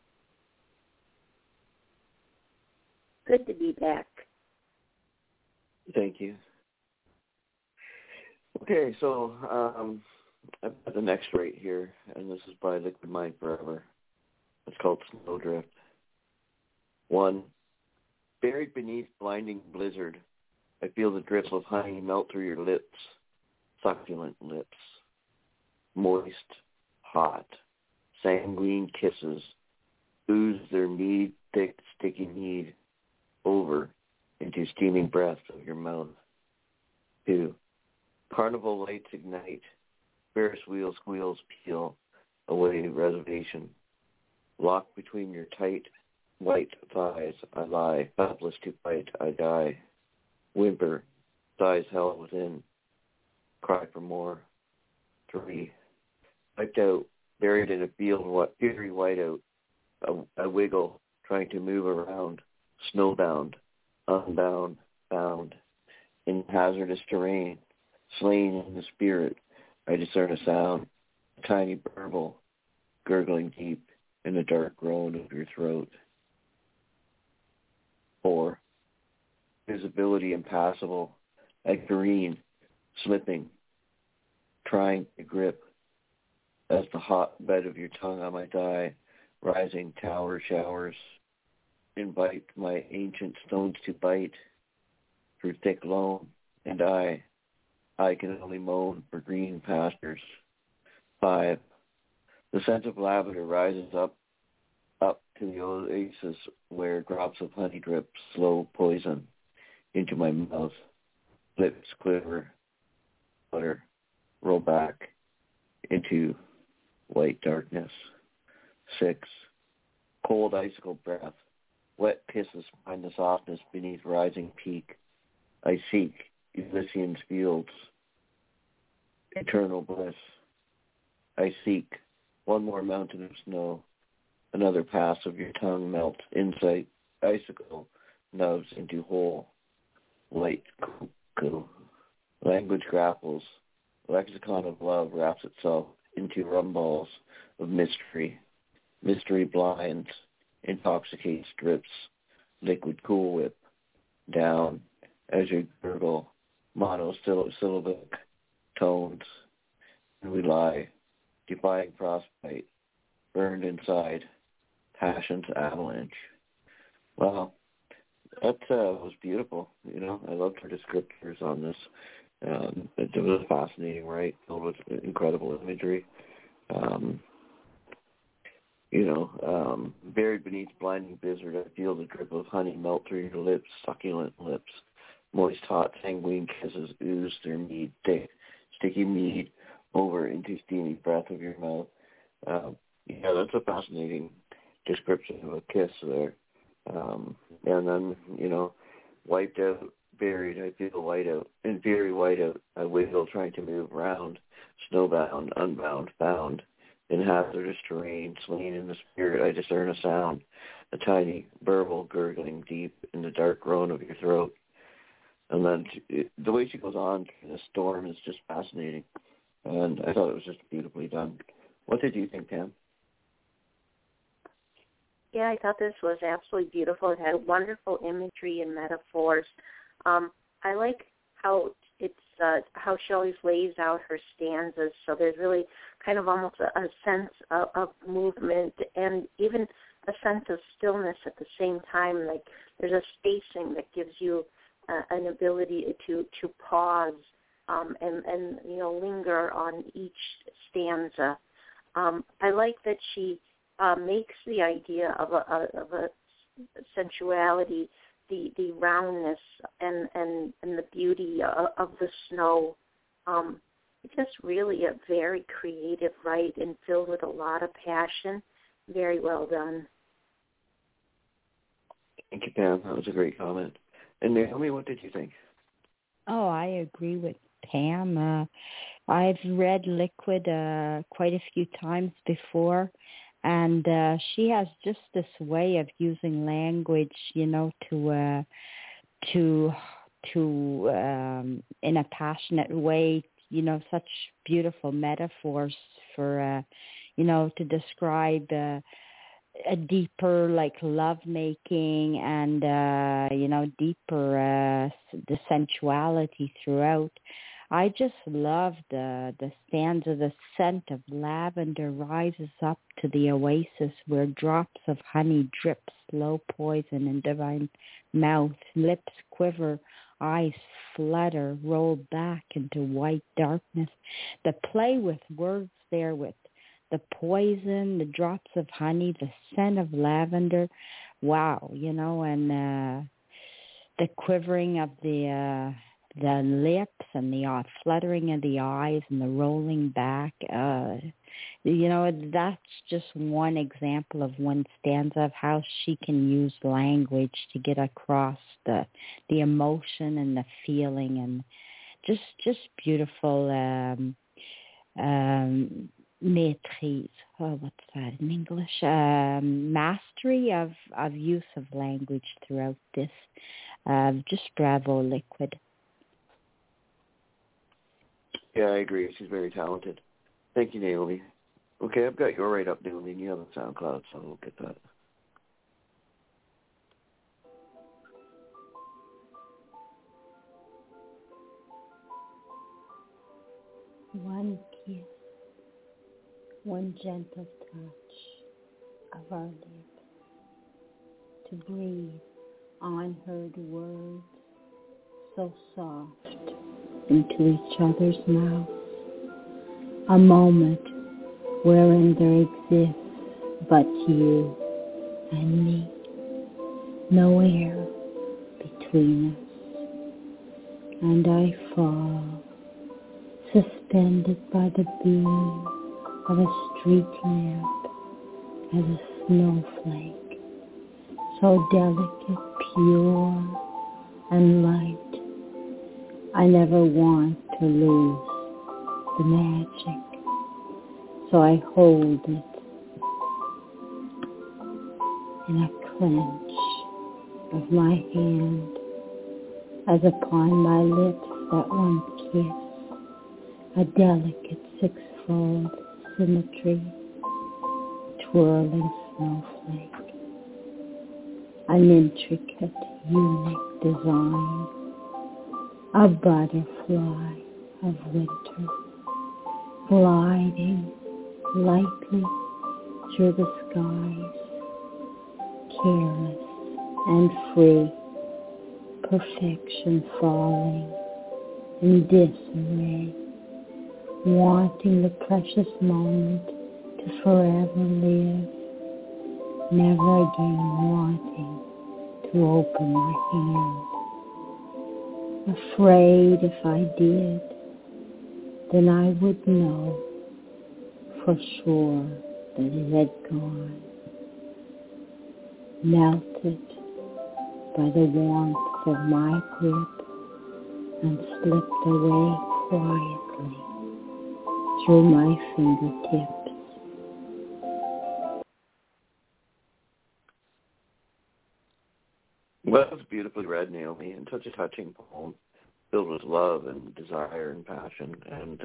Good to be back. Thank you. Okay, so I've got the next right here, and this is by Liquid Mind Forever. It's called Snowdrift. 1. Buried beneath blinding blizzard, I feel the drip of honey melt through your lips, succulent lips. Moist, hot, sanguine kisses ooze their mead, thick, sticky mead, over into steaming breath of your mouth. 2. Carnival lights ignite, Ferris wheel squeals peel away reservation. Locked between your tight, white thighs, I lie, helpless to fight, I die. Whimper, sighs hell within, cry for more. 3. Wiped out, buried in a field, fury whiteout. I wiggle, trying to move around, snowbound, unbound, bound, in hazardous terrain, slain in the spirit, I discern a sound, a tiny burble, gurgling deep in the dark groan of your throat. 4. Visibility impassable, like green, slipping, trying to grip, as the hot bed of your tongue on my thigh, rising tower showers, invite my ancient stones to bite through thick loam, and I can only moan for green pastures. 5. The scent of lavender rises up to the oasis where drops of honey drip slow poison into my mouth. Lips quiver, flutter, roll back into white darkness. 6. Cold icicle breath, wet kisses find the softness beneath rising peak. I seek Elysium's fields, eternal bliss. I seek one more mountain of snow, another pass of your tongue melt insight, icicle nubs into whole, white cuckoo. Language grapples, lexicon of love wraps itself into rumballs of mystery. Mystery blinds, intoxicates drips, liquid Cool Whip, down as you gurgle monosyllabic tones, and we lie, defying frostbite, burned inside, passion's avalanche. Wow, that was beautiful. You know, I loved her descriptors on this. It was fascinating, right? Filled with incredible imagery. Buried beneath blinding blizzard, I feel the drip of honey melt through your lips, succulent lips. Moist, hot, sanguine kisses ooze their mead, thick, sticky mead over into steamy breath of your mouth. That's a fascinating description of a kiss there. And then, wiped out, buried, I feel white out, and very white out. I wiggle trying to move around, snowbound, unbound, found. In hazardous terrain, slain in the spirit, I discern a sound, a tiny burble gurgling deep in the dark groan of your throat. And then the way she goes on through the storm is just fascinating. And I thought it was just beautifully done. What did you think, Pam? Yeah, I thought this was absolutely beautiful. It had wonderful imagery and metaphors. I like how how Shelley lays out her stanzas, so there's really kind of almost a sense of movement and even a sense of stillness at the same time. Like there's a spacing that gives you an ability to pause and linger on each stanza. I like that she makes the idea of a sensuality, the roundness and the beauty of the snow. It's just really a very creative write and filled with a lot of passion. Very well done. Thank you, Pam. That was a great comment. And Naomi, what did you think? Oh, I agree with Pam. I've read Liquid quite a few times before, and she has just this way of using language, to in a passionate way, such beautiful metaphors for, to describe a deeper love making and deeper the sensuality throughout. I just love the stanza. The scent of lavender rises up to the oasis where drops of honey drip slow poison in divine mouth. Lips quiver, eyes flutter, roll back into white darkness. The play with words there with the poison, the drops of honey, the scent of lavender. Wow, and the quivering of the lips and the fluttering of the eyes and the rolling back. That's just one example of one stanza of how she can use language to get across the emotion and the feeling, and just beautiful maîtrise. Oh, what's that in English? Mastery of use of language throughout this. Just bravo, Liquid. Yeah, I agree. She's very talented. Thank you, Naomi. Okay, I've got your right up, Naomi, and you have a SoundCloud, so we'll get that. One kiss, one gentle touch of our lips, to breathe unheard words so soft into each other's mouths. A moment wherein there exists but you and me, no air between us, and I fall, suspended by the beam of a street lamp as a snowflake, so delicate, pure, and light. I never want to lose the magic, so I hold it in a clench of my hand, as upon my lips that one kiss, a delicate sixfold symmetry, twirling snowflake, an intricate, unique design, a butterfly of winter, gliding lightly through the skies, careless and free, perfection falling in disarray, wanting the precious moment to forever live, never again wanting to open my hand. Afraid if I did, then I would know for sure that it had gone, melted by the warmth of my grip and slipped away quietly through my fingertips. Well, that was beautifully read, Naomi, and such a touching poem filled with love and desire and passion. And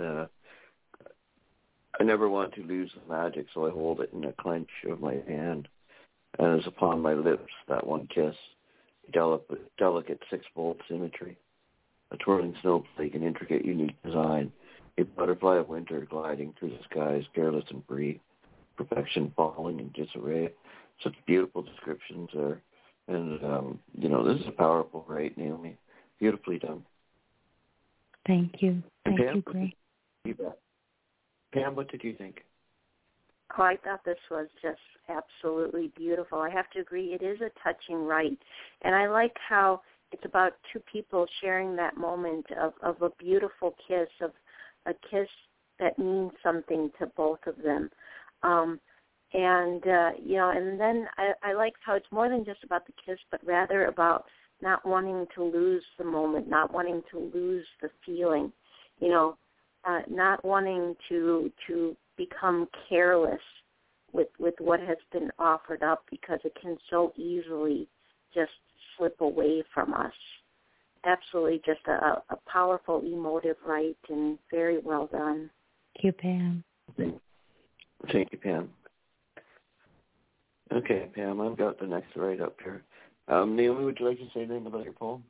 I never want to lose the magic, so I hold it in a clench of my hand. And as upon my lips, that one kiss, delicate six-fold symmetry, a twirling snowflake, an intricate, unique design, a butterfly of winter gliding through the skies, careless and free, perfection falling in disarray. Such beautiful descriptions there. And, this is a powerful right, Naomi. Beautifully done. Thank you. Thank Pam, you, Greg. Pam, what did you think? Oh, I thought this was just absolutely beautiful. I have to agree, it is a touching rite. And I like how it's about two people sharing that moment of a beautiful kiss, of a kiss that means something to both of them. And then I like how it's more than just about the kiss, but rather about not wanting to lose the moment, not wanting to lose the feeling, not wanting to become careless with what has been offered up, because it can so easily just slip away from us. Absolutely just a powerful, emotive rite, and very well done. Thank you, Pam. Thank you, Pam. Okay, Pam, I've got the next right up here. Naomi, would you like to say anything about your poem?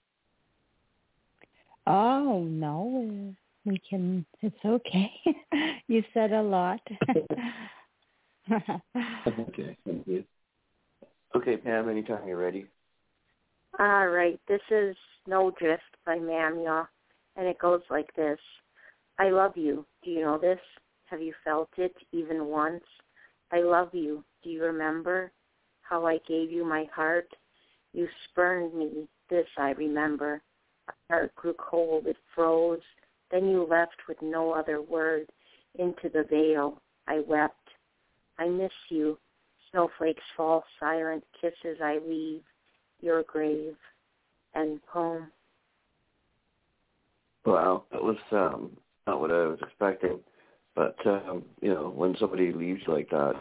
Oh, no, we can, it's okay. You said a lot. Okay, thank you. Okay, Pam, anytime you're ready. All right, this is Snowdrift by Mamya, and it goes like this. I love you. Do you know this? Have you felt it even once? I love you. Do you remember how I gave you my heart? You spurned me. This I remember. My heart grew cold. It froze. Then you left with no other word. Into the veil I wept. I miss you. Snowflakes fall silent. Kisses I leave. Your grave. End poem. Wow, that was not what I was expecting. But, when somebody leaves like that,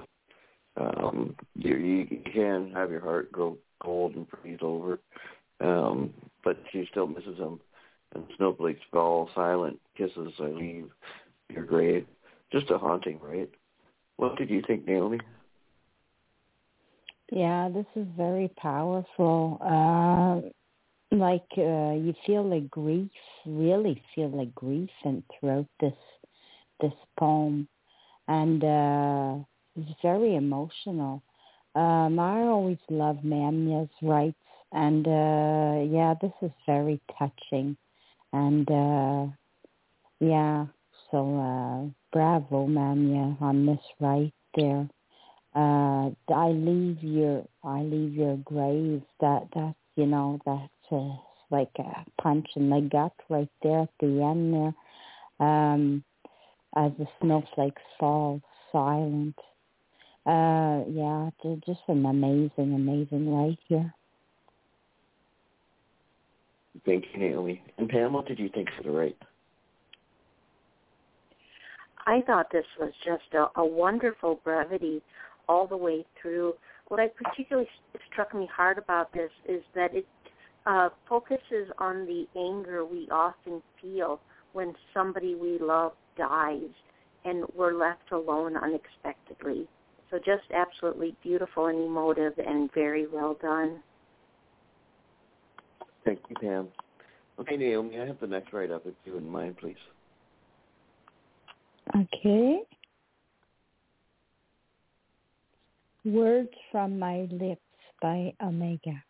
you can have your heart grow cold and freeze over. But she still misses him. and snowflakes fall silent. Kisses I leave your grave. Just a haunting, right? What did you think, Naomi? Yeah, this is very powerful. You feel like grief, really feel like grief and throughout this poem. And it's very emotional. I always love Mamya's rights. And, this is very touching. And, bravo, Mamya, on this right there. I leave your grave. That's like a punch in the gut right there at the end there. As the snowflakes fall silent. Just an amazing right here. Thank you, Naomi. And Pam, what did you think of the right? I thought this was just a wonderful brevity all the way through. What I particularly struck me hard about this is that it focuses on the anger we often feel when somebody we love dies and we're left alone unexpectedly. So just absolutely beautiful and emotive and very well done. Thank you, Pam. Okay, Naomi, I have the next write-up if you wouldn't mind, please. Okay. Words from My Lips by Omega.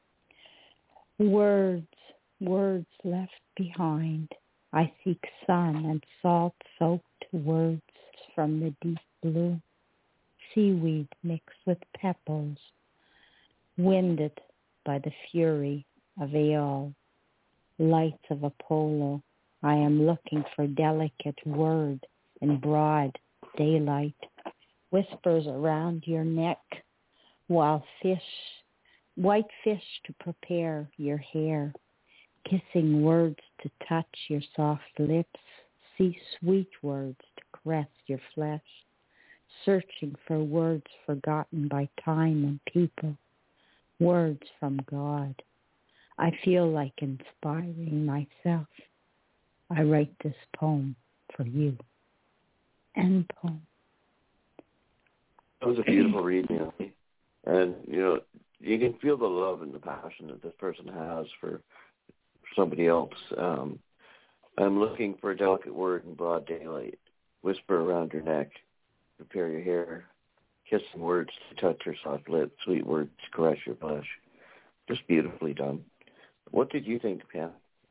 Words left behind. I seek sun and salt-soaked words from the deep blue. Seaweed mixed with pebbles, winded by the fury of Aeol. Lights of Apollo, I am looking for delicate word in broad daylight. Whispers around your neck, while white fish to prepare your hair. Kissing words to touch your soft lips, see sweet words to caress your flesh, searching for words forgotten by time and people, words from God. I feel like inspiring myself. I write this poem for you. End poem. That was a beautiful read, Naomi. And, you can feel the love and the passion that this person has for somebody else. I'm looking for a delicate word in broad daylight. Whisper around your neck. Prepare your hair. Kissing words to touch your soft lips. Sweet words to caress your flesh. Just beautifully done. What did you think, Pam?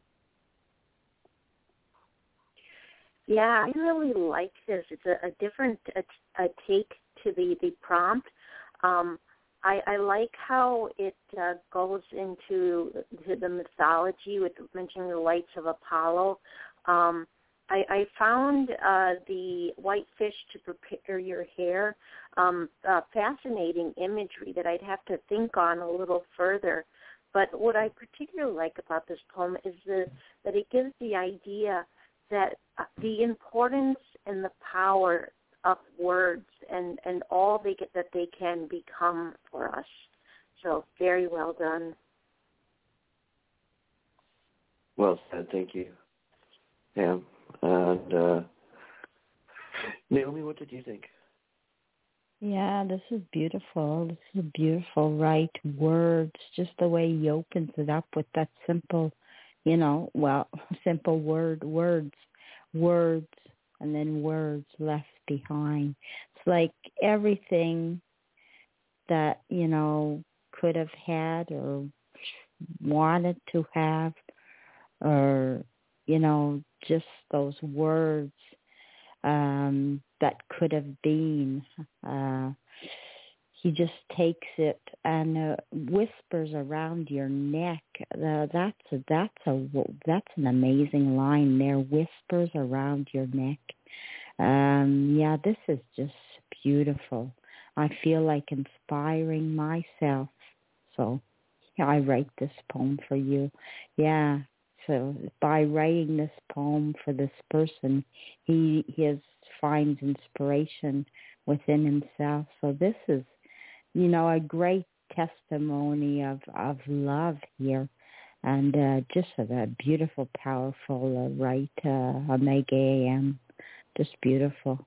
Yeah, I really like this. It's a different take to the prompt. I like how it goes into the mythology with mentioning the lights of Apollo. I found the white fish to prepare your hair fascinating imagery that I'd have to think on a little further. But what I particularly like about this poem is that it gives the idea that the importance and the power of words and all that they can become for us. So very well done. Well said. Thank you, Pam. And Naomi, what did you think? Yeah, this is beautiful. This is a beautiful right words, just the way he opens it up with that simple, simple words, and then words left behind. It's like everything that, could have had or wanted to have, or, just those words that could have been. He just takes it and whispers around your neck. That's an amazing line there. Whispers around your neck. This is just beautiful. I feel like inspiring myself. So I write this poem for you. Yeah. So by writing this poem for this person, he finds inspiration within himself. So this is, a great testimony of love here. And just a beautiful, powerful right Omega AM. Just beautiful.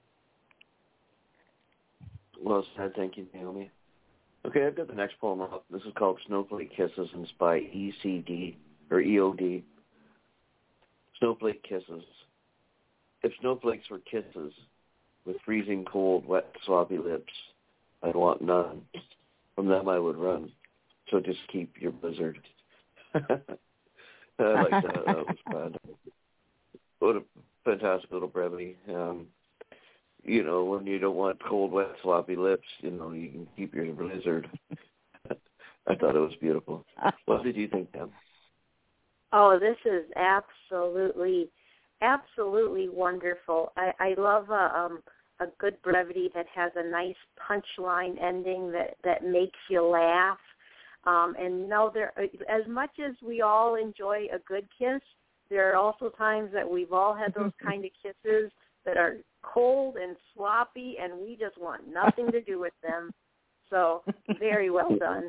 Well said. Thank you, Naomi. Okay, I've got the next poem up. This is called Snowflake Kisses, and it's by EOD. Snowflake Kisses. If snowflakes were kisses with freezing cold, wet, sloppy lips, I'd want none. From them I would run. So just keep your blizzard. I like that. That was fun. What a fantastic little brevity. You know, when you don't want cold, wet, sloppy lips, you know, you can keep your blizzard. I thought it was beautiful. What did you think, Pam? Oh, this is absolutely wonderful. I love a good brevity that has a nice punchline ending that makes you laugh. And you know, there, as much as we all enjoy a good kiss, there are also times that we've all had those kind of kisses that are cold and sloppy, and we just want nothing to do with them. So, very well done.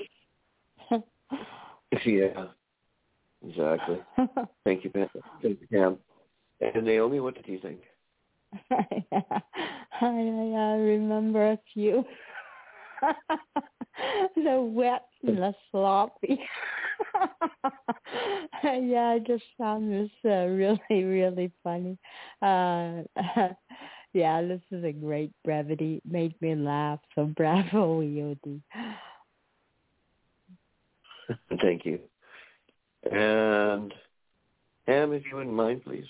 Yeah, exactly. Thank you, Pam. Thank you, Pam. And Naomi, what did you think? I remember a few. The wet and the sloppy. Yeah, I just found this really, really funny. Yeah, this is a great brevity. Made me laugh. So bravo, EOD. Thank you. And Pam, if you wouldn't mind, please.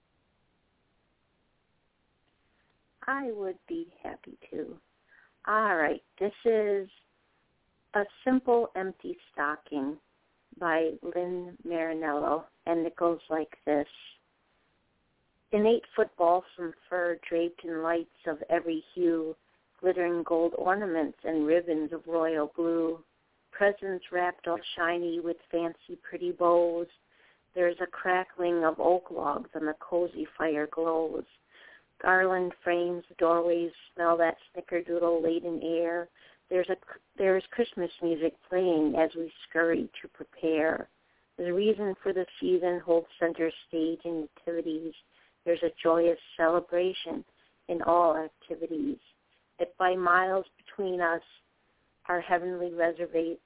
I would be happy to. All right, this is A Simple Empty Stocking by Lynn Marinello, and it goes like this. In 8-foot balsam fur draped in lights of every hue, glittering gold ornaments and ribbons of royal blue, presents wrapped all shiny with fancy pretty bows, there's a crackling of oak logs and the cozy fire glows. Garland frames the doorways, smell that snickerdoodle-laden air. There's Christmas music playing as we scurry to prepare. The reason for the season holds center stage in activities. There's a joyous celebration in all activities. If by miles between us, our heavenly reservation,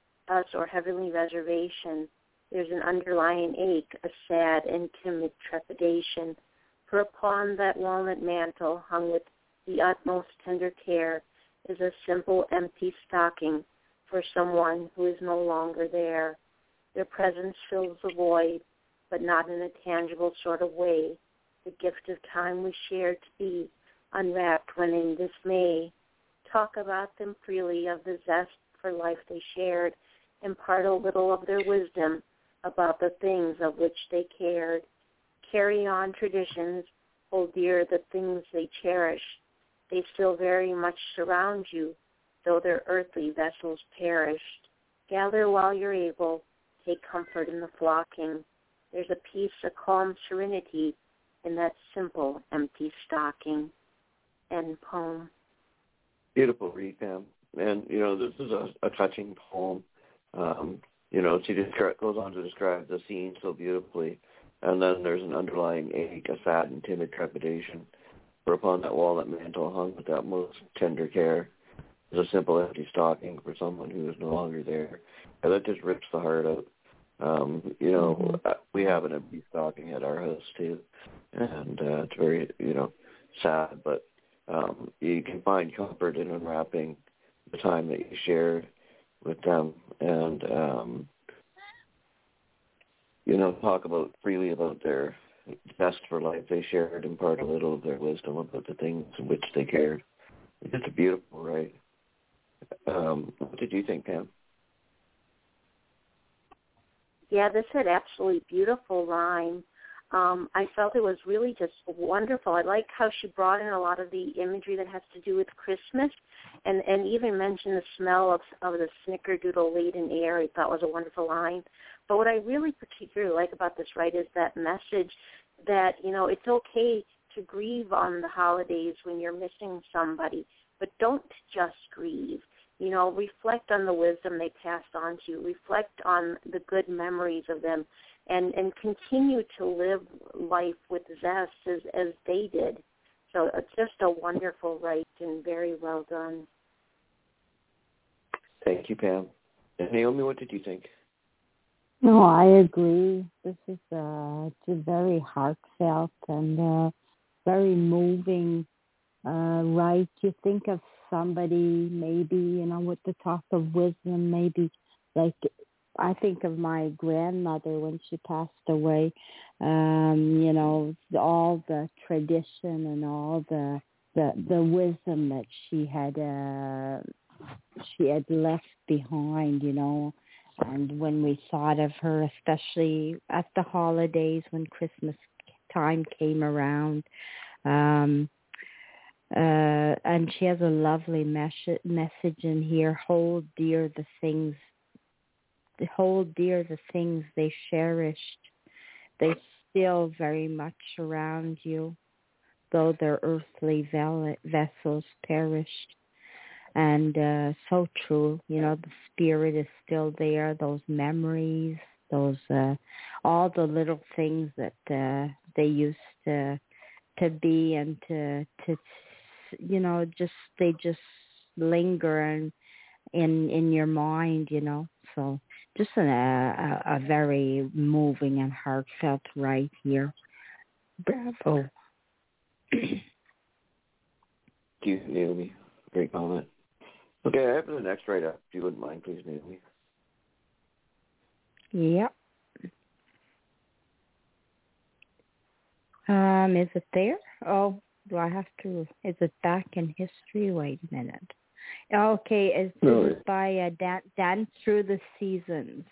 there's an underlying ache, a sad and timid trepidation. For upon that walnut mantle, hung with the utmost tender care, is a simple empty stocking for someone who is no longer there. Their presence fills the void, but not in a tangible sort of way. The gift of time we shared to be unwrapped when in dismay. Talk about them freely, of the zest for life they shared, impart a little of their wisdom about the things of which they cared. Carry on traditions, hold dear the things they cherish. They still very much surround you, though their earthly vessels perished. Gather while you're able, take comfort in the flocking. There's a peace, a calm serenity in that simple, empty stocking. End poem. Beautiful read, Pam. And, you know, this is a touching poem. You know, she goes on to describe the scene so beautifully. And then there's an underlying ache, a sad and timid trepidation. For upon that walnut mantle hung with that most tender care is a simple empty stocking for someone who is no longer there. And that just rips the heart out. You know, we have an empty stocking at our house too. And it's very, you know, sad. But you can find comfort in unwrapping the time that you shared with them. And you know, talk freely about their best for life they shared, impart a little of their wisdom about the things in which they cared. It's just beautiful, right? What did you think, Pam? Yeah, this had absolutely beautiful rhyme. I felt it was really just wonderful. I like how she brought in a lot of the imagery that has to do with Christmas and even mentioned the smell of the snickerdoodle-laden air. I thought was a wonderful line. But what I really particularly like about this, right, is that message that, you know, it's okay to grieve on the holidays when you're missing somebody, but don't just grieve. reflect on the wisdom they passed on to you. Reflect on the good memories of them, and continue to live life with zest as they did. So it's just a wonderful rite and very well done. Thank you, Pam. And Naomi, what did you think? No, I agree. This is it's a very heartfelt and very moving rite. You think of somebody maybe, with the talk of wisdom, maybe like I think of my grandmother when she passed away. All the tradition and all the wisdom that she had left behind, And when we thought of her, especially at the holidays when Christmas time came around, and she has a lovely message in here: hold dear the things they cherished. They still very much surround you, though their earthly vessels perished. And so true, the spirit is still there, those memories, those all the little things that they used to be and to they just linger in your mind, So just a very moving and heartfelt rite here. Bravo. Thank you, Naomi. Great comment. Okay, I have the next rite up. If you wouldn't mind, please, Naomi. Yep. Is it there? Oh, do I have to? Is it back in history? Wait a minute. Okay, is it by Dance Through the Seasons.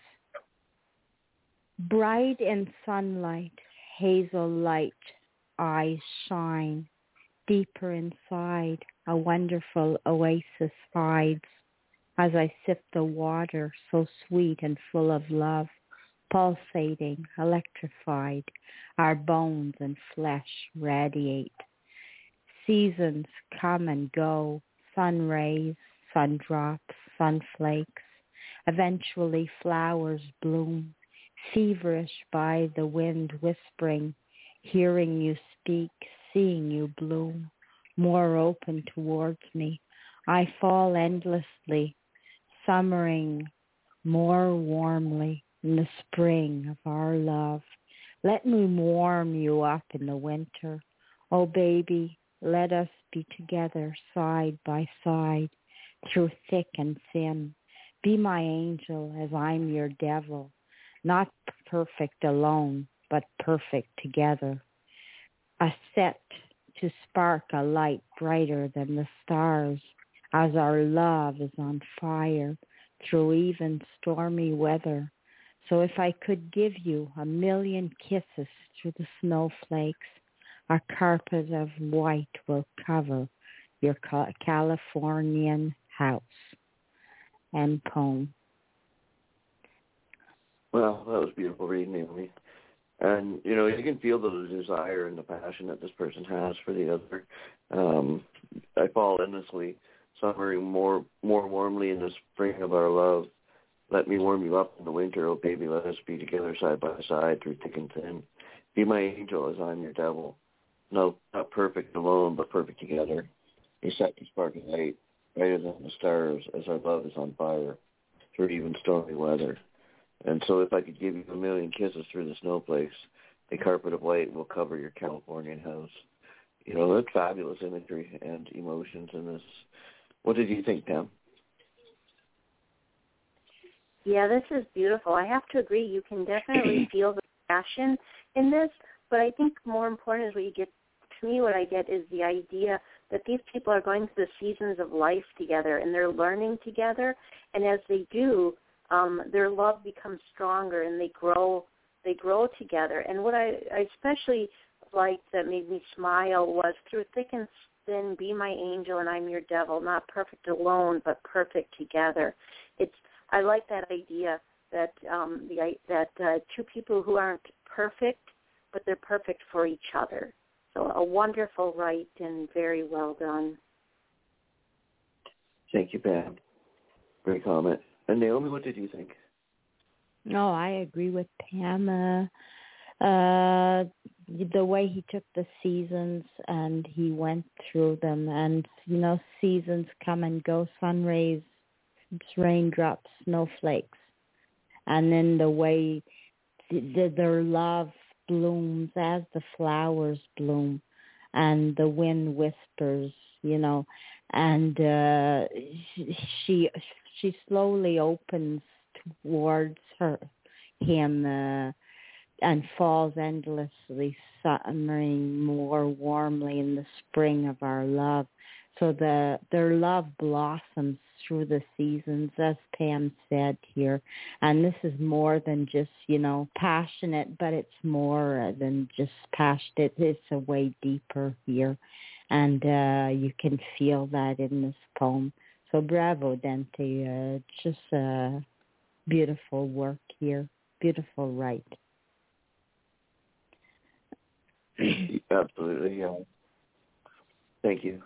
Bright in sunlight, hazel light, eyes shine. Deeper inside, a wonderful oasis hides. As I sip the water, so sweet and full of love, pulsating, electrified, our bones and flesh radiate. Seasons come and go, sun rays, sun drops, sunflakes. Eventually flowers bloom, feverish by the wind whispering, hearing you speak, seeing you bloom, more open towards me. I fall endlessly, summering more warmly in the spring of our love. Let me warm you up in the winter. Oh, baby, let us be together side by side through thick and thin. Be my angel as I'm your devil, not perfect alone, but perfect together. A set to spark a light brighter than the stars as our love is on fire through even stormy weather. So if I could give you 1,000,000 kisses through the snowflakes, a carpet of white will cover your Californian house. End poem. Well, that was beautiful reading, Naomi. And, you can feel the desire and the passion that this person has for the other. I fall endlessly, summering more warmly in the spring of our love. Let me warm you up in the winter, oh baby, let us be together side by side through thick and thin. Be my angel as I'm your devil. No, not perfect alone, but perfect together. A set to spark a light, brighter than the stars as our love is on fire through even stormy weather. And so if I could give you 1,000,000 kisses through the snowflakes, a carpet of white will cover your Californian house. That's fabulous imagery and emotions in this. What did you think, Pam? Yeah, this is beautiful. I have to agree. You can definitely feel the passion in this, but I think more important is what I get is the idea that these people are going through the seasons of life together, and they're learning together, and as they do, their love becomes stronger, and they grow together. And what I especially liked that made me smile was through thick and thin, be my angel and I'm your devil, not perfect alone, but perfect together. I like that idea that two people who aren't perfect, but they're perfect for each other. So a wonderful rite and very well done. Thank you, Pam. Great comment. And Naomi, what did you think? No, I agree with Pam. The way he took the seasons and he went through them, and seasons come and go, sun rays, raindrops, snowflakes, and then the way their love blooms as the flowers bloom, and the wind whispers, and she slowly opens towards him and falls endlessly, summering more warmly in the spring of our love. So their love blossoms through the seasons, as Pam said here. And this is more than just, passionate, but it's more than just passionate. It's a way deeper here. And you can feel that in this poem. So bravo, Dante. Just beautiful work here. Beautiful write. Absolutely, yeah. Thank you.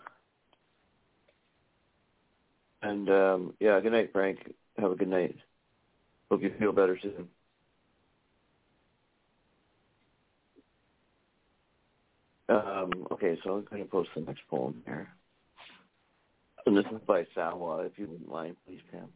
And, good night, Frank. Have a good night. Hope you feel better soon. Okay, so I'm going to post the next poem here. And this is by Sawa, if you wouldn't mind, please, Pam.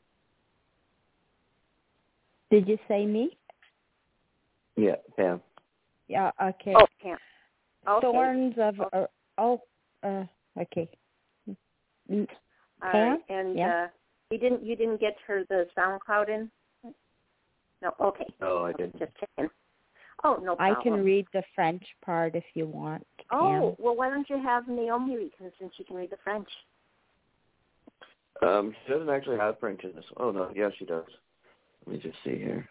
Did you say me? Yeah, Pam. Yeah, okay. Oh, Pam. Okay. Thorns of... okay. Pam? And yeah. You didn't get her the SoundCloud in? No, okay. No, I didn't. Just checking. Oh, no problem. I can read the French part if you want, Pam. Oh, well, why don't you have Naomi read, since she can read the French? She doesn't actually have French in this. Oh, no, yes, she does. Let me just see here.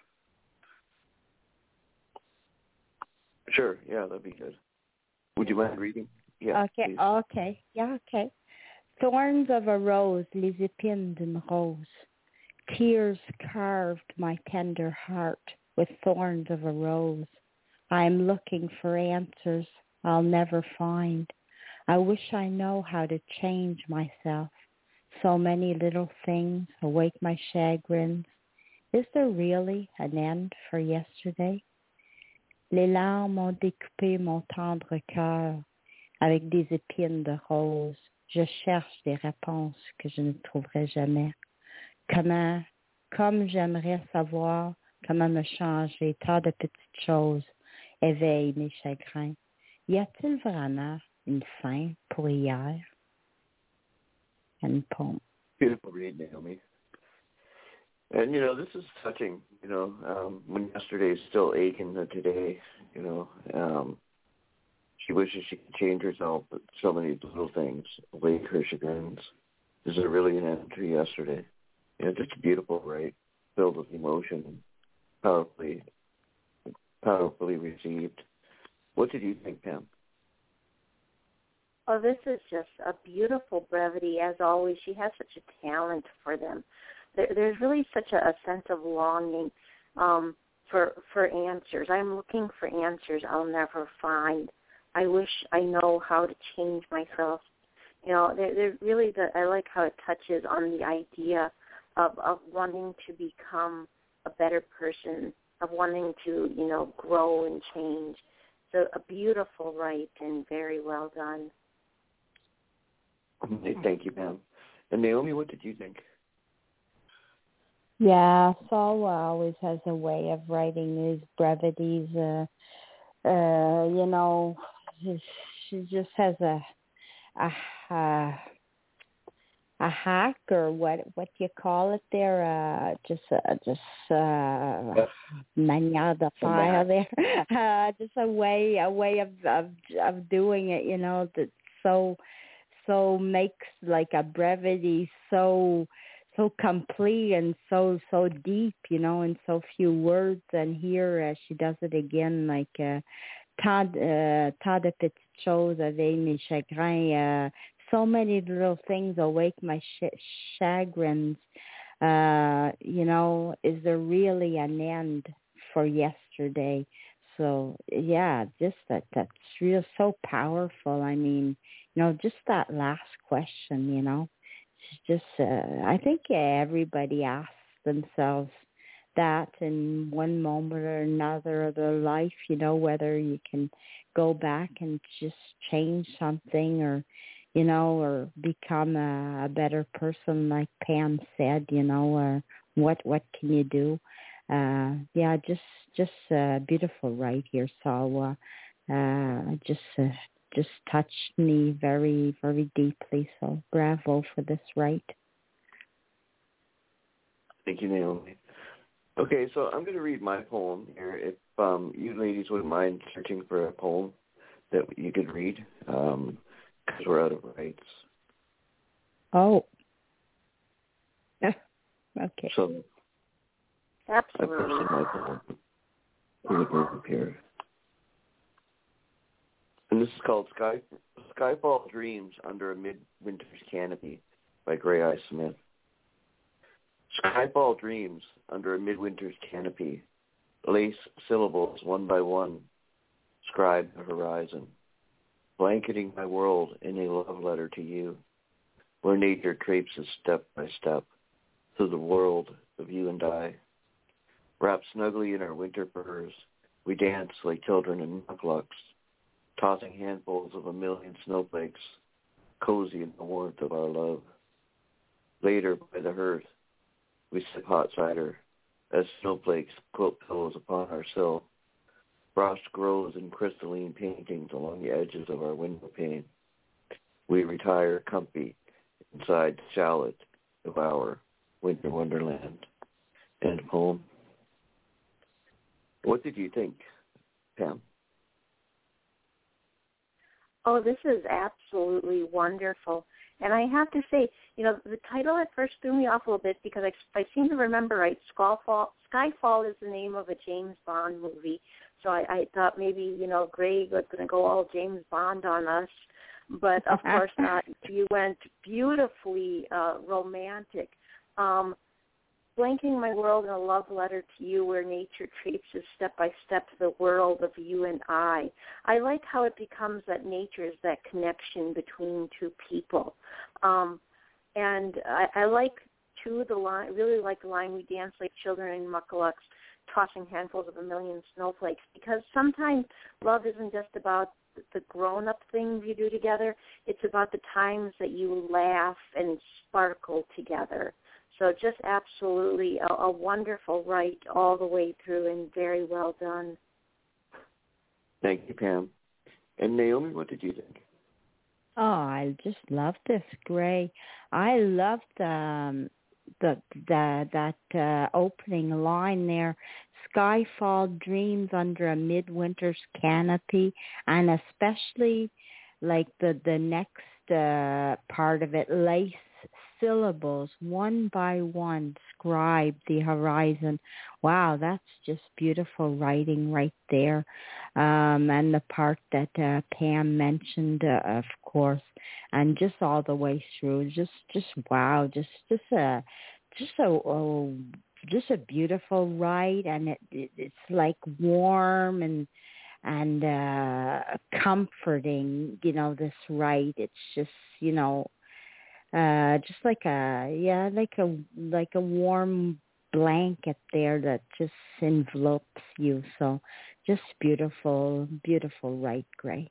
Sure, yeah, that'd be good. Would you mind reading? Yeah. Okay, please. okay. Yeah, okay. Thorns of a rose, les épines d'une rose. Tears carved my tender heart with thorns of a rose. I am looking for answers I'll never find. I wish I know how to change myself. So many little things awake my chagrins. Is there really an end for yesterday? Les larmes ont découpé mon tendre cœur avec des épines de rose. Je cherche des réponses que je ne trouverai jamais. Comme j'aimerais savoir comment me changer, tant de petites choses éveillent mes chagrins. Y a-t-il vraiment une fin pour hier? And poem. Beautiful read, Naomi. And, this is touching, when yesterday is still aching today, she wishes she could change herself, but so many little things awake her chagrins. Is there really an end to yesterday? Just beautiful, right? Filled with emotion, powerfully received. What did you think, Pam? Oh, this is just a beautiful brevity, as always. She has such a talent for them. There's really such a sense of longing for answers. I'm looking for answers I'll never find. I wish I know how to change myself. They're really I like how it touches on the idea of wanting to become a better person, of wanting to, grow and change. So a beautiful write and very well done. Thank you, Pam. And Naomi, what did you think? Yeah, Salwa always has a way of writing these brevities. She just has a hack, or what you call it there? Manière de faire there. Just a way of doing it. That so makes like a brevity so complete and so deep, in so few words. And here she does it again, like tant de petites choses avec mes chagrins. So many little things awake my chagrins. Is there really an end for yesterday? So yeah, just that's real, so powerful. I mean, just that last question, just, I think everybody asks themselves that in one moment or another of their life, whether you can go back and just change something or, or become a better person, like Pam said, or what can you do? Just beautiful right here. So just touched me very, very deeply. So bravo for this right. Thank you, Naomi. Okay, so I'm going to read my poem here. If you ladies wouldn't mind searching for a poem that you could read, because we're out of rights. Oh. Okay. So, absolutely. I posted my poem in the group here. And this is called Skyfall Dreams Under a Midwinter's Canopy by Gray Eye Smith. Skyfall dreams under a midwinter's canopy, lace syllables one by one, scribe the horizon, blanketing my world in a love letter to you, where nature traipses step by step through the world of you and I. Wrapped snugly in our winter furs, we dance like children in mucklucks, tossing handfuls of a million snowflakes, cozy in the warmth of our love. Later, by the hearth, we sip hot cider as snowflakes quilt pillows upon our sill. Frost grows in crystalline paintings along the edges of our window pane. We retire comfy inside the chalet of our winter wonderland. End poem. What did you think, Pam? Oh, this is absolutely wonderful. And I have to say, the title at first threw me off a little bit because I seem to remember right, Skyfall is the name of a James Bond movie. So I thought maybe, Greg was going to go all James Bond on us. But, of course not. You went beautifully romantic. Blanking my world in a love letter to you where nature traipses step by step to the world of you and I. I like how it becomes that nature is that connection between two people. And I like, too, really like the line, we dance like children in mucklucks, tossing handfuls of a million snowflakes, because sometimes love isn't just about the grown-up things you do together. It's about the times that you laugh and sparkle together. So just absolutely a wonderful write all the way through and very well done. Thank you, Pam. And Naomi, what did you think? Oh, I just love this, Gray. I love that opening line there. Skyfall dreams under a midwinter's canopy, and especially like the next part of it, lace syllables one by one, scribe the horizon. Wow, that's just beautiful writing right there. And the part that Pam mentioned, of course, and just all the way through, just wow, just a beautiful write, and it's like warm and comforting. This write, it's just just like a warm blanket there that just envelopes you. So just beautiful, beautiful right, Gray.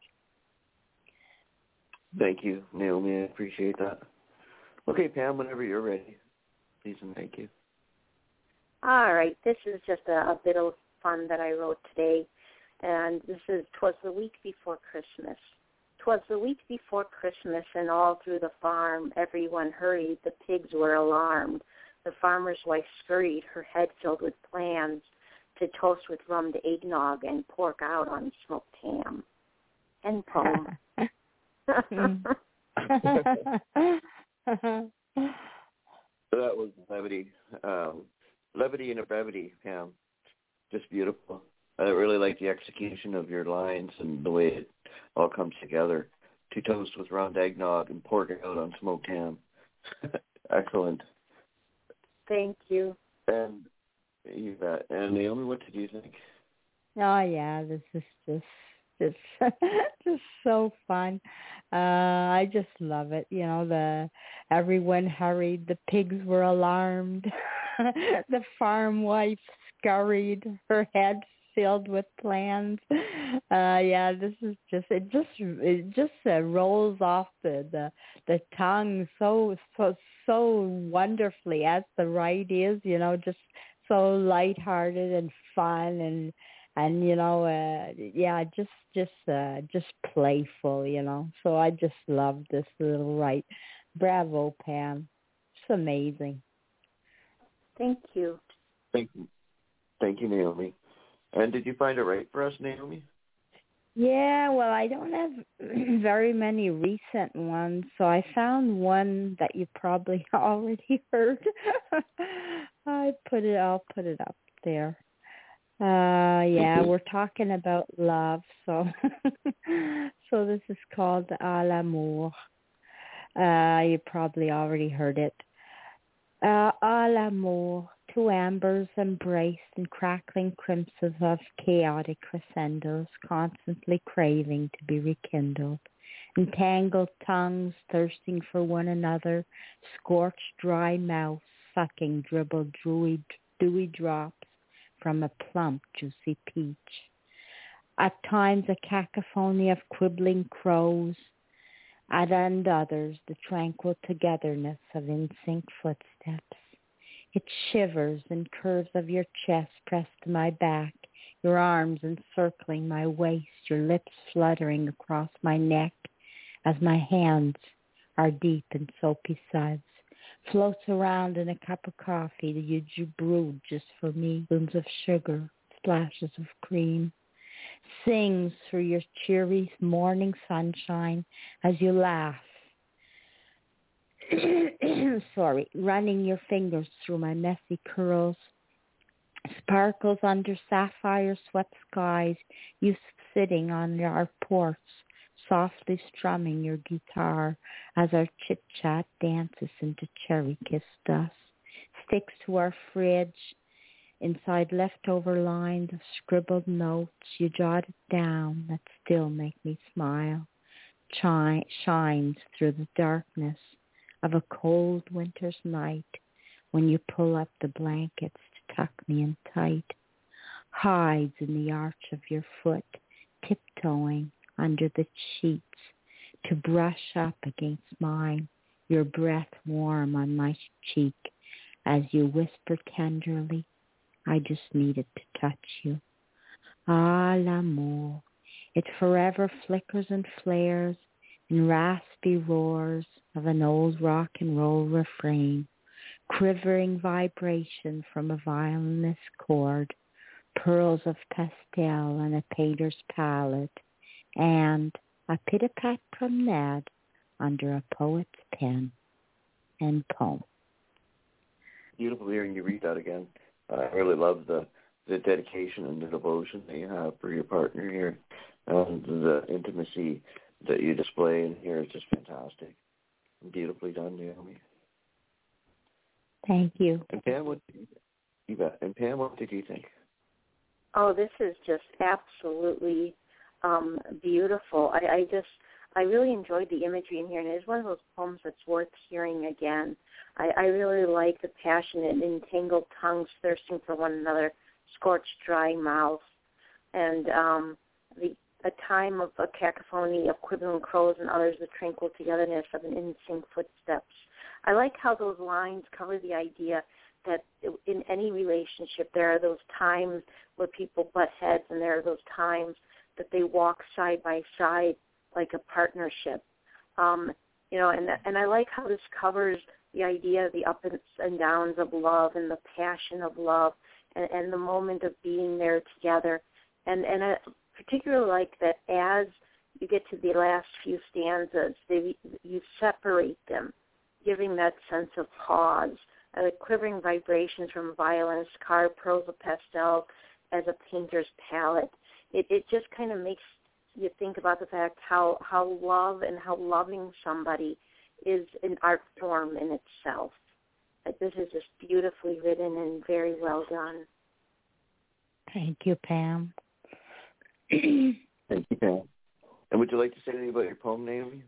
Thank you, Naomi. I appreciate that. Okay, Pam, whenever you're ready, please and thank you. All right. This is just a bit of fun that I wrote today. And this is, 'twas the week before Christmas. 'Twas the week before Christmas, and all through the farm everyone hurried. The pigs were alarmed. The farmer's wife scurried, her head filled with plans to toast with rummed eggnog and pork out on smoked ham. End poem. That was levity. Levity and a brevity, Pam. Just beautiful. I really like the execution of your lines and the way it all comes together. To toast with round eggnog and pork out on smoked ham. Excellent. Thank you. And you bet. And Naomi, what did you think? Oh yeah, this is just just just so fun. I just love it. Everyone hurried. The pigs were alarmed. The farm wife scurried, her head filled with plans. This is just rolls off the tongue so wonderfully, as the right is. Just so lighthearted and fun and just playful. So I just love this little right. Bravo, Pam. It's amazing. Thank you. Thank you, Naomi. And did you find it right for us, Naomi? Yeah, well, I don't have very many recent ones, so I found one that you probably already heard. I'll put it up there. We're talking about love, so so this is called À l'amour. You probably already heard it. À l'amour, two ambers embraced in crackling crimsons of chaotic crescendos, constantly craving to be rekindled. Entangled tongues thirsting for one another, scorched dry mouths sucking dribbled dewy drops from a plump, juicy peach. At times a cacophony of quibbling crows, at others the tranquil togetherness of in-sync footsteps. It shivers in curves of your chest pressed to my back, your arms encircling my waist, your lips fluttering across my neck as my hands are deep in soapy suds. Floats around in a cup of coffee that you brewed just for me, spoons of sugar, splashes of cream. Sings through your cheery morning sunshine as you laugh. Running your fingers through my messy curls. Sparkles under sapphire-swept skies, you sitting on our porch, softly strumming your guitar as our chit-chat dances into cherry-kissed dust. Sticks to our fridge. Inside leftover lines of scribbled notes you jotted down that still make me smile. Shines through the darkness of a cold winter's night when you pull up the blankets to tuck me in tight. Hides in the arch of your foot, tiptoeing under the sheets to brush up against mine, your breath warm on my cheek as you whisper tenderly, I just needed to touch you. Ah, l'amour. It forever flickers and flares in raspy roars of an old rock and roll refrain, quivering vibration from a violinist's chord, pearls of pastel on a painter's palette, and a pit-a-pat promenade under a poet's pen and poem. Beautiful hearing you read that again. I really love the dedication and the devotion that you have for your partner here, and the intimacy that you display in here is just fantastic. Beautifully done, Naomi. Thank you. And Pam, what did you think? Oh, this is just absolutely beautiful. I really enjoyed the imagery in here, and it's one of those poems that's worth hearing again. I really like the passionate, entangled tongues thirsting for one another, scorched dry mouths, and a time of a cacophony of quibbling crows and others the tranquil togetherness of an in-sync footsteps. I like how those lines cover the idea that in any relationship there are those times where people butt heads, and there are those times that they walk side by side like a partnership. And I like how this covers the idea of the ups and downs of love and the passion of love and the moment of being there together. And I particularly like that as you get to the last few stanzas, you separate them, giving that sense of pause. The quivering vibrations from a violinist's car, pearls of pastel as a painter's palette. It just kind of makes you think about the fact how love and how loving somebody is an art form in itself. This is just beautifully written and very well done. Thank you, Pam. And Thank you, Pam. And would you like to say anything about your poem, Naomi?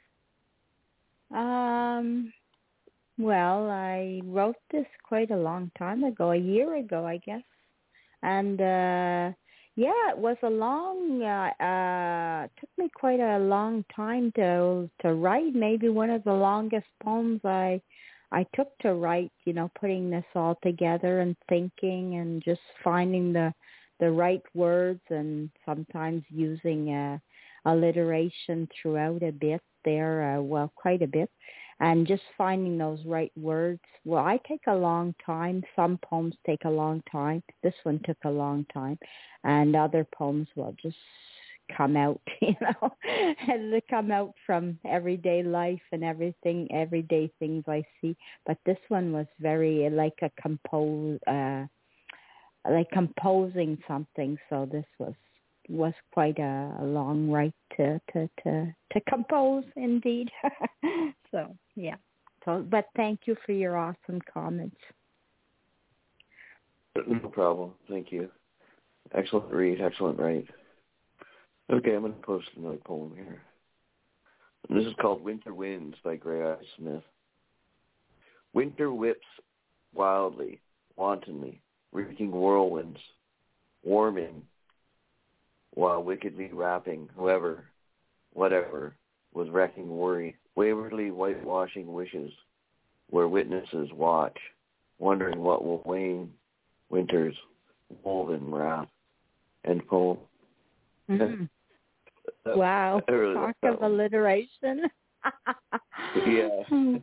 Well, I wrote this quite a long time ago, a year ago, I guess. And, it was a long, took me quite a long time to write, maybe one of the longest poems I took to write, putting this all together and thinking and just finding the right words and sometimes using alliteration throughout a bit there, quite a bit, and just finding those right words. Well, I take a long time. Some poems take a long time. This one took a long time. And other poems will just come out, and they come out from everyday life and everyday things I see. But this one was very like composing something. So this was quite a long write to compose, indeed. So yeah. But thank you for your awesome comments. No problem. Thank you. Excellent read. Excellent write. Okay, I'm going to post another poem here. And this is called Winter Winds by Gray Eye Smith. Winter whips wildly, wantonly, wreaking whirlwinds, warming, while wickedly wrapping whoever, whatever, was wrecking worry, waywardly whitewashing wishes, where witnesses watch, wondering what will wane winter's woven wrath. End poem. Mm-hmm. Wow. Really Talk of alliteration. Yeah.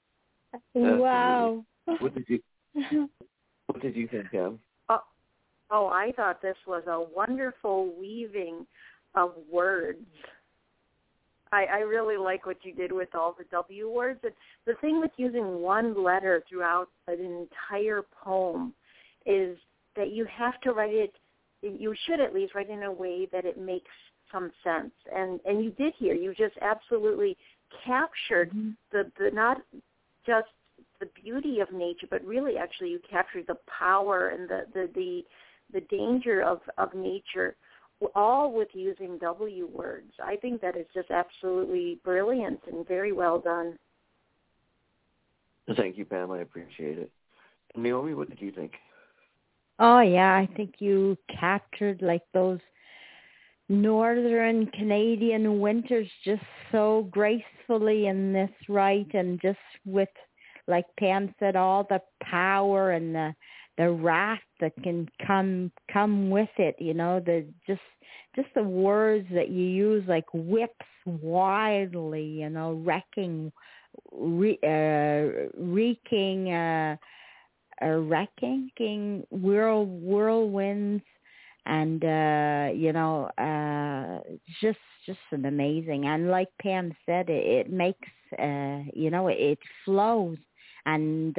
Wow. What did you think, Pam? Oh, I thought this was a wonderful weaving of words. I really like what you did with all the W words. The thing with using one letter throughout an entire poem is that you have to write it, you should at least write in a way that it makes some sense. And you did here. You just absolutely captured the not just the beauty of nature, but really actually you captured the power and the danger of nature, all with using W words. I think that is just absolutely brilliant and very well done. Thank you, Pam. I appreciate it. Naomi, what did you think? Oh, yeah, I think you captured like those northern Canadian winters just so gracefully in this, right? And just with, like Pam said, all the power and the wrath that can come with it, the just the words that you use, like whips wildly, wrecking, wrecking whirlwinds, and just an amazing. And like Pam said, it makes it flows, and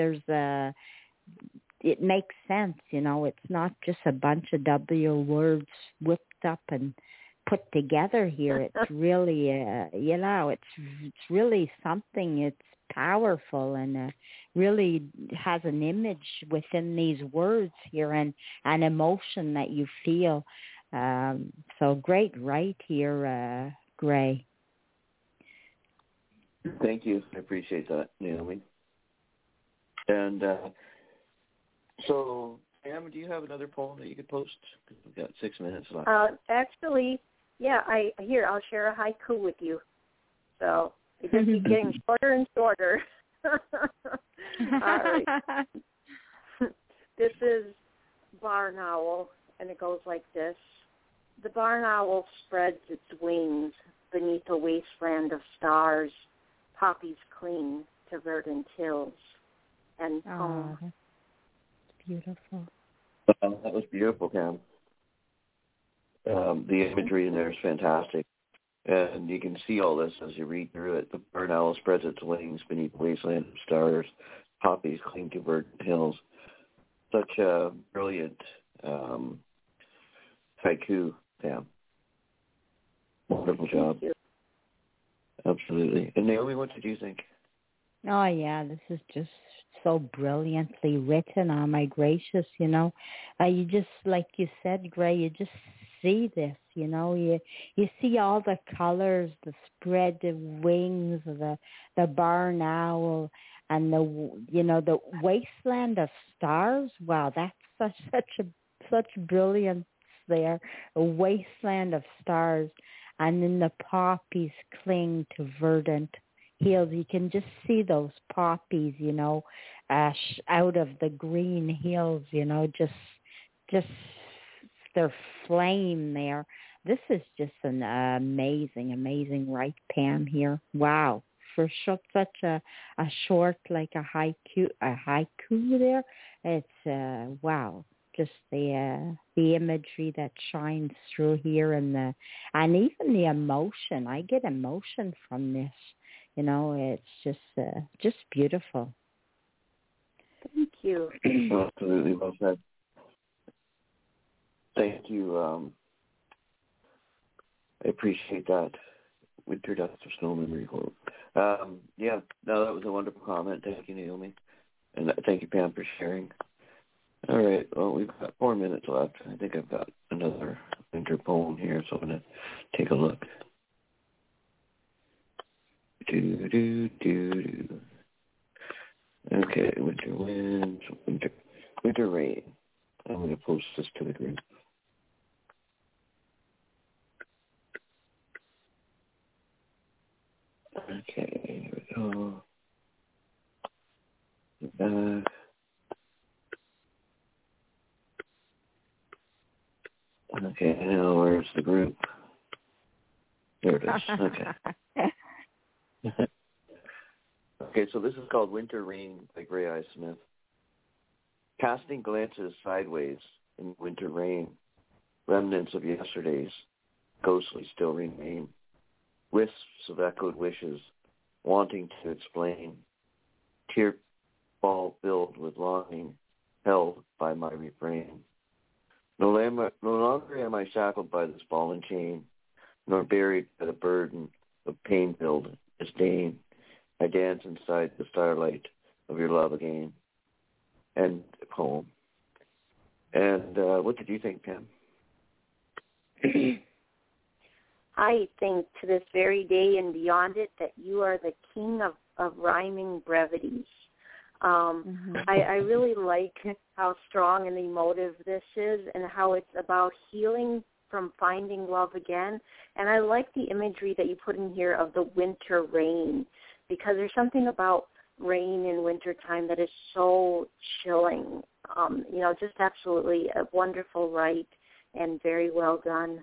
it makes sense. It's not just a bunch of W words whipped up and put together here. It's really it's really something. It's powerful and really has an image within these words here, and an emotion that you feel. So great right here, Gray. Thank you. I appreciate that, Naomi. And so, Pam, do you have another poem that you could post? We've got 6 minutes left. Actually, yeah, I'll share a haiku with you. So it just keeps getting shorter and shorter. All right. This is Barn Owl, and it goes like this. The barn owl spreads its wings beneath a wasteland of stars. Poppies cling to verdant hills. And poem. That's beautiful. That was beautiful, Pam. The imagery in there is fantastic. And you can see all this as you read through it. The barn owl spreads its wings beneath a wasteland of stars. Poppies cling to verdant hills. Such a brilliant haiku, Pam. Wonderful job. Absolutely. And Naomi, what did you think? Oh, yeah, this is just so brilliantly written. Oh, my gracious, you just, like you said, Gray, you just see this. You see all the colors, the spread of wings of the barn owl, and the wasteland of stars. Wow, that's such brilliance there. A wasteland of stars, and then the poppies cling to verdant hills. You can just see those poppies, out of the green hills, just their flame there. This is just an amazing, right, Pam, here? Wow. For such a short, like a haiku there, it's, wow. Just the imagery that shines through here, and even the emotion. I get emotion from this. It's just beautiful. Thank you. Absolutely, well said. Thank you. I appreciate that. Winter Dust of Snow Memory Quote. That was a wonderful comment. Thank you, Naomi. And thank you, Pam, for sharing. All right, well, we've got 4 minutes left. I think I've got another winter poem here, so I'm going to take a look. Okay, winter winds, winter rain. I'm going to post this to the group. Okay, here we go. Okay, now where's the group? There it is. Okay. Okay, so this is called Winter Rain by Gray Eye Smith. Casting glances sideways in winter rain, remnants of yesterdays ghostly still remain. Wisps of echoed wishes, wanting to explain. Tear ball filled with longing, held by my refrain. No longer am I shackled by this ball and chain, nor buried by the burden of pain-filled disdain. I dance inside the starlight of your love again. End poem. And what did you think, Pam? I think to this very day and beyond it that you are the king of rhyming brevities. I really like how strong and emotive this is, and how it's about healing from finding love again. And I like the imagery that you put in here of the winter rain, because there's something about rain in wintertime that is so chilling. Just absolutely a wonderful write and very well done.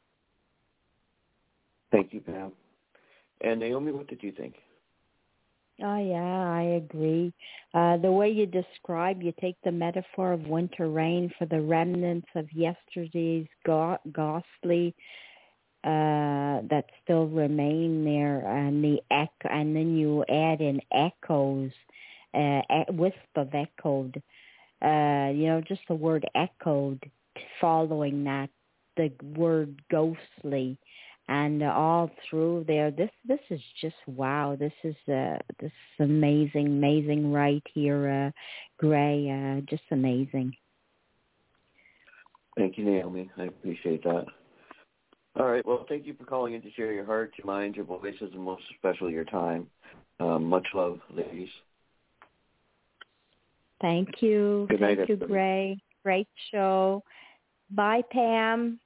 Thank you, Pam. And Naomi, what did you think? Oh, yeah, I agree. The way you describe, you take the metaphor of winter rain for the remnants of yesterday's ghostly that still remain there, and and then you add in echoes, wisp of echoed, just the word echoed following that, the word ghostly. And all through there, this is just wow. This is amazing right here, Gray. Just amazing. Thank you, Naomi. I appreciate that. All right. Well, thank you for calling in to share your heart, your mind, your voices, and most especially your time. Much love, ladies. Thank you. Good night, Thank you, Gray. Great show. Bye, Pam.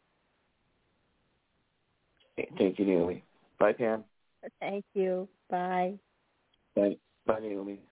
Thank you, Naomi. Bye, Pam. Thank you. Bye. Bye. Bye, Naomi.